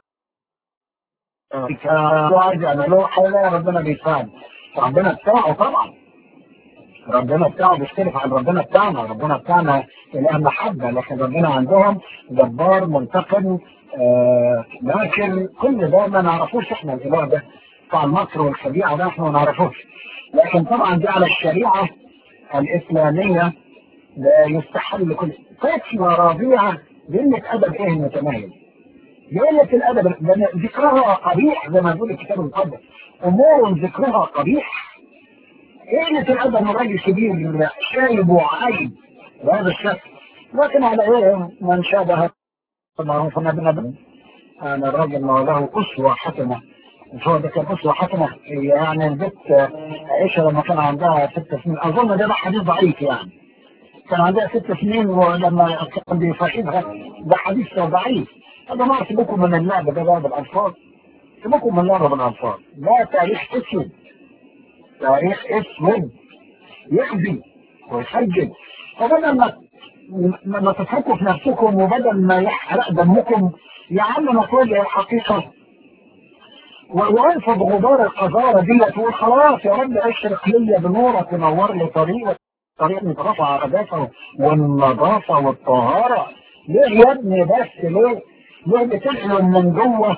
وعايز يعملوه حاجه ربنا بيساعد. ربنا بتاعه طبعا، ربنا بتاعه بيختلف عن ربنا بتاعنا، ربنا بتاعنا اله محبه، لكن ربنا عندهم جبار منتقم. آه لكن كل ده ما نعرفوش احنا، الاله ده بتاع مصر والخبيعه ده احنا ما نعرفوش. لكن طبعا دي على الشريعه الاسلاميه لا يستحل لكل طفله رضيعه قله ادب ايه متميز، قله الادب ذكرها قبيح زي ما يقول الكتاب المقدس، امور ذكرها قبيح. قله الادب من راجل كبير شايب وعايب بهذا الشكل. لكن على ايه من شابه معروف نبي، انا الراجل ما له اسوه حسنه، مش هو ده كان اسوه حسنه يعني. البنت عائشه لما كان عندها ست سنين، اظن ده حديث ضعيف يعني، كان عندها ست سنين ولما كان بيصاحبها، ده حديث ضعيف. هذا ما سيبكم من اللعب ده بقى بالألفاظ، سيبكم من اللعب بالألفاظ، لا تاريخ اسود، تاريخ اسود يخزي ويسجل. فبدل ما ما تضحكوا في نفسكم وبدل ما يحرق دمكم يعلم كل الحقيقة وينفض غبار القذارة دي، تقول خلاص يا رب اشرق لي بنورك ونور لي طريقك، طريق مترفع على الرجاسة والنظافة والطهارة. ليه يا ابني بس ليه؟ ليه بتحلم من جوه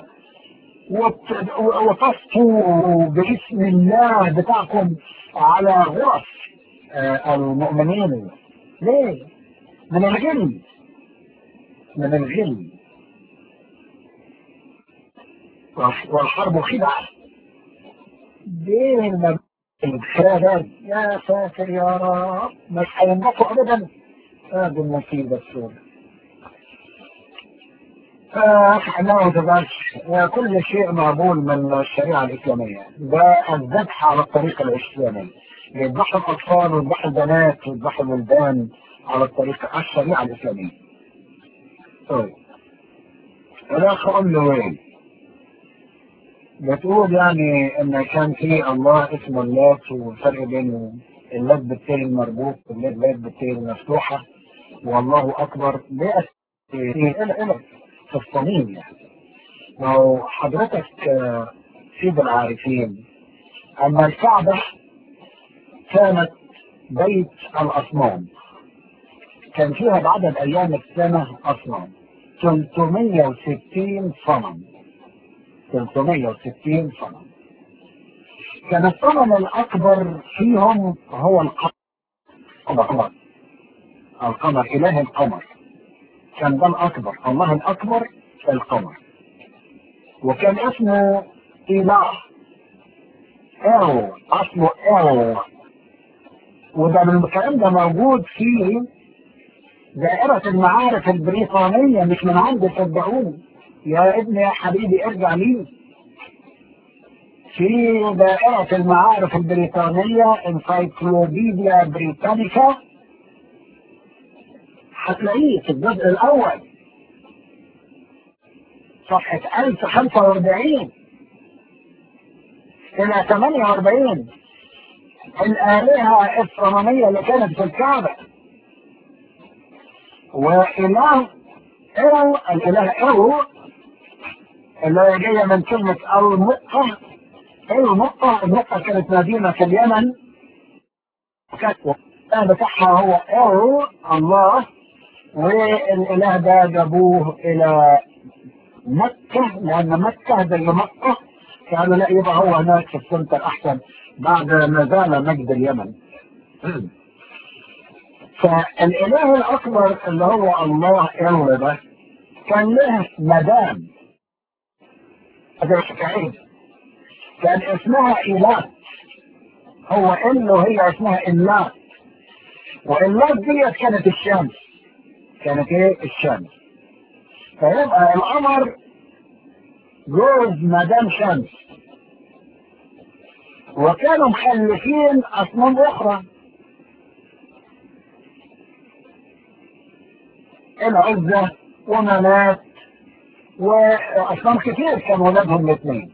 وتصفوا باسم الله بتاعكم على غرف آه المؤمنين؟ ليه؟ من الغل، من الغل. والحرب خدعة دين الخيارات. يا ساتر يا رب، مش هينبطوا ابدا. هذه المصيبة السوداء. فاحنا تبعش كل شيء مقبول من الشريعة الإسلامية، ده الذبح على الطريقة الإسلامية، يذبحوا الأطفال ويذبحوا البنات ويذبحوا الولدان على الطريقة الشريعة الإسلامية. طيب الأخ قال له وين؟ بتقول يعني ان كان في الله اسمه اللات، والفرق بين اللات بالتالي المربوط واللات بالتالي المفتوحة، والله اكبر ليه الى في الصميم يعني. لو حضرتك سيد العارفين اما الكعبة كانت بيت الاصنام، كان فيها بعدد ايام السنة اصنام ثلاثمائة وستين صنم، ثلاثمائة وستين صنم. كان الصنم الأكبر فيهم هو القمر، القمر القمر إله القمر، كان ده الأكبر، الله الأكبر القمر. وكان اسمه إله أو أصله أو، وده الكلام ده موجود في دائرة المعارف البريطانية، مش من عند صدقوني يا ابني يا حبيبي ارجع لي. في دائرة المعارف البريطانية انسايكلوبيديا بريتانيكا هتلاقيه في الجزء الأول صفحة ألف وخمسة وأربعين إلى ثمانية وأربعين الآلهة الصنمية اللي كانت في الكعبة. وإله إيرو، الإله إيرو اللي هي جاية من كلمة المقة. المقة المقة كانت مدينة في اليمن، كانت بتاعها هو إيرو الله، والإله ده جابوه إلى مكة لأن مكة زي مكة، قالوا لا يبقى هو هناك في السنتر أحسن بعد ما زال مجد اليمن. فالإله الأكبر اللي هو الله إيرو ده كان له مدام كان اسمها إله، هو إله هي اسمها إله، وإله ديت كانت الشمس، كانت إيه الشمس. فيبقى القمر جوز مدام شمس، وكانوا مخلفين أصنام أخرى العزة ومنات وأصنام كتير كان ولادهم الاثنين.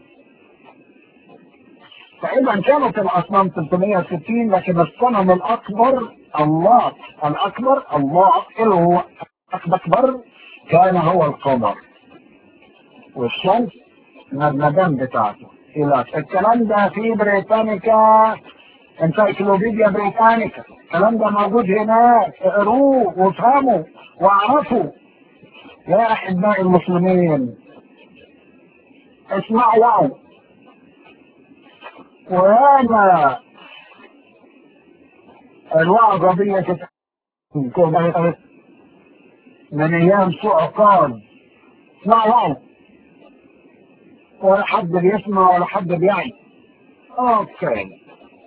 فإذا كانت الأصنام ثلاثمائة وستين، لكن الصنم الأكبر الله الأكبر الله اللي هو أكبر كان هو القمر، والشمس المدام بتاعته. الكلام ده في بريطانيكا انسايكلوبيديا بريطانيكا، الكلام ده موجود هناك، اقروه وافهموا واعرفوا يا أحباء المسلمين. اسمعوا، وأنا الوعظة دي من أيام سوء عقاب. اسمعوا، ولا حد بيسمع ولا حد بيعي. اوكي،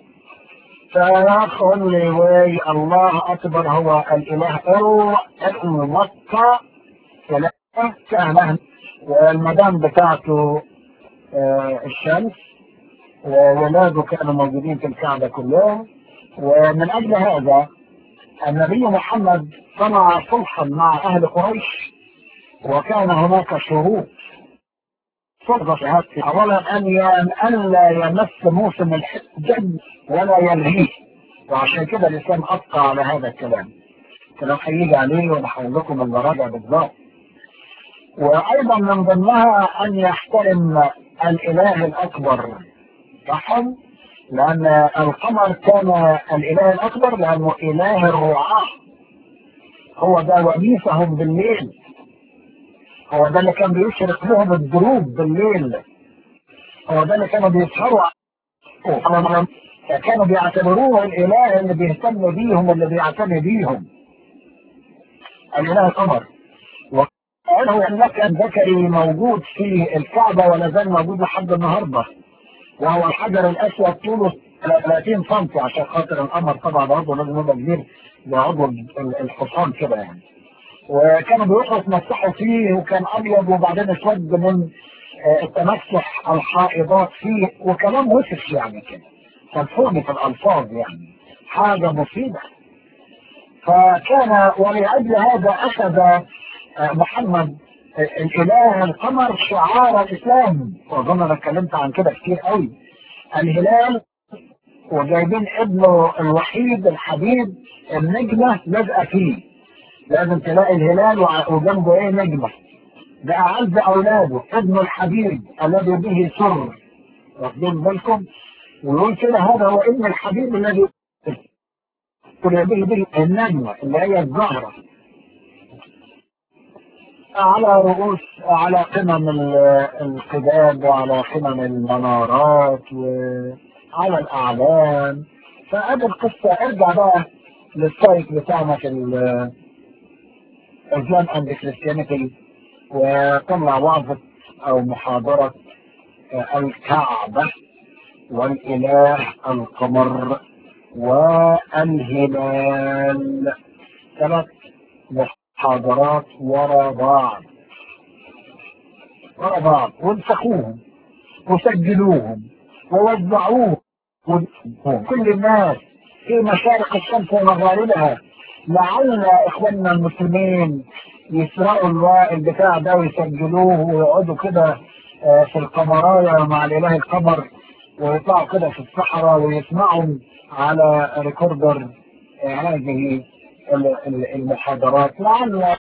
فيقول لي وي الله اكبر هو الاله إيرو مكة كان، والمدام بتاعته آه الشمس، وولاده كانوا موجودين في الكعبة كلهم. ومن اجل هذا النبي محمد صنع صلحا مع اهل قريش، وكان هناك شروط فرض شهادتي. اولا ان الا يمس موسم الحج ولا يلهيه، وعشان كده الاسلام ابقى على هذا الكلام. كلام هيجي عليه وبحول لكم المراجع بالضبط. وايضا من ضمنها ان يحترم الاله الاكبر صحا، لان القمر كان الاله الاكبر لانه اله الرعاة، هو ده ونيسهم بالليل، هو ده اللي كان بيشرق لهم الدروب بالليل، هو ده اللي كانوا بيسهروا، كانوا بيعتبروه الاله اللي بيهتم بيهم اللي بيعتني بيهم، الاله القمر. وقالوا ان كان ذكري موجود في الكعبه ولا زال موجود لحد النهارده، وهو الحجر الاسود طوله ثلاثين سم، عشان خاطر القمر طبعا برضه لازم يبقى كبير زي عضو الحصان كده يعني. وكانوا بيروحوا يتمسحوا فيه، وكان ابيض وبعدين اسود من التمسح الحائضات فيه، وكلام وسخ يعني كده، كان فوق في الالفاظ يعني حاجه مصيبه. فكان ولأجل هذا اخذ محمد الاله القمر شعار الاسلام، واظن انا اتكلمت عن كده كتير قوي. الهلال، وجايبين ابنه الوحيد الحبيب النجمه لازقه فيه، لازم تلاقي الهلال وجنبه ايه نجمه، ده اعز اولاده ابنه الحبيب الذي به سر، واخدين بالكم؟ ويقول كده هذا هو ابن الحبيب الذي به به النجمه اللي هي الزهره على رؤوس، على قمم القباب، وعلى قمم المنارات، وعلى الاعلام. فهذه القصه ارجع بقى للسايت بتاعنا في الاسلام اند كريستيانيتي، وطلع وعظة او محاضرة الكعبة والاله القمر والهلال، ثلاث محاضرات ورا بعض ورا بعض، وانسخوهم وسجلوهم ووزعوه كل الناس في مشارق الشمس ومغاربها، لعل اخواننا المسلمين يسرقوا البتاع ده ويسجلوه ويقعدوا كده في القمرايا مع الاله القمر، ويطلعوا كده في الصحراء ويسمعوا على ريكوردر هذه المحاضرات. لعل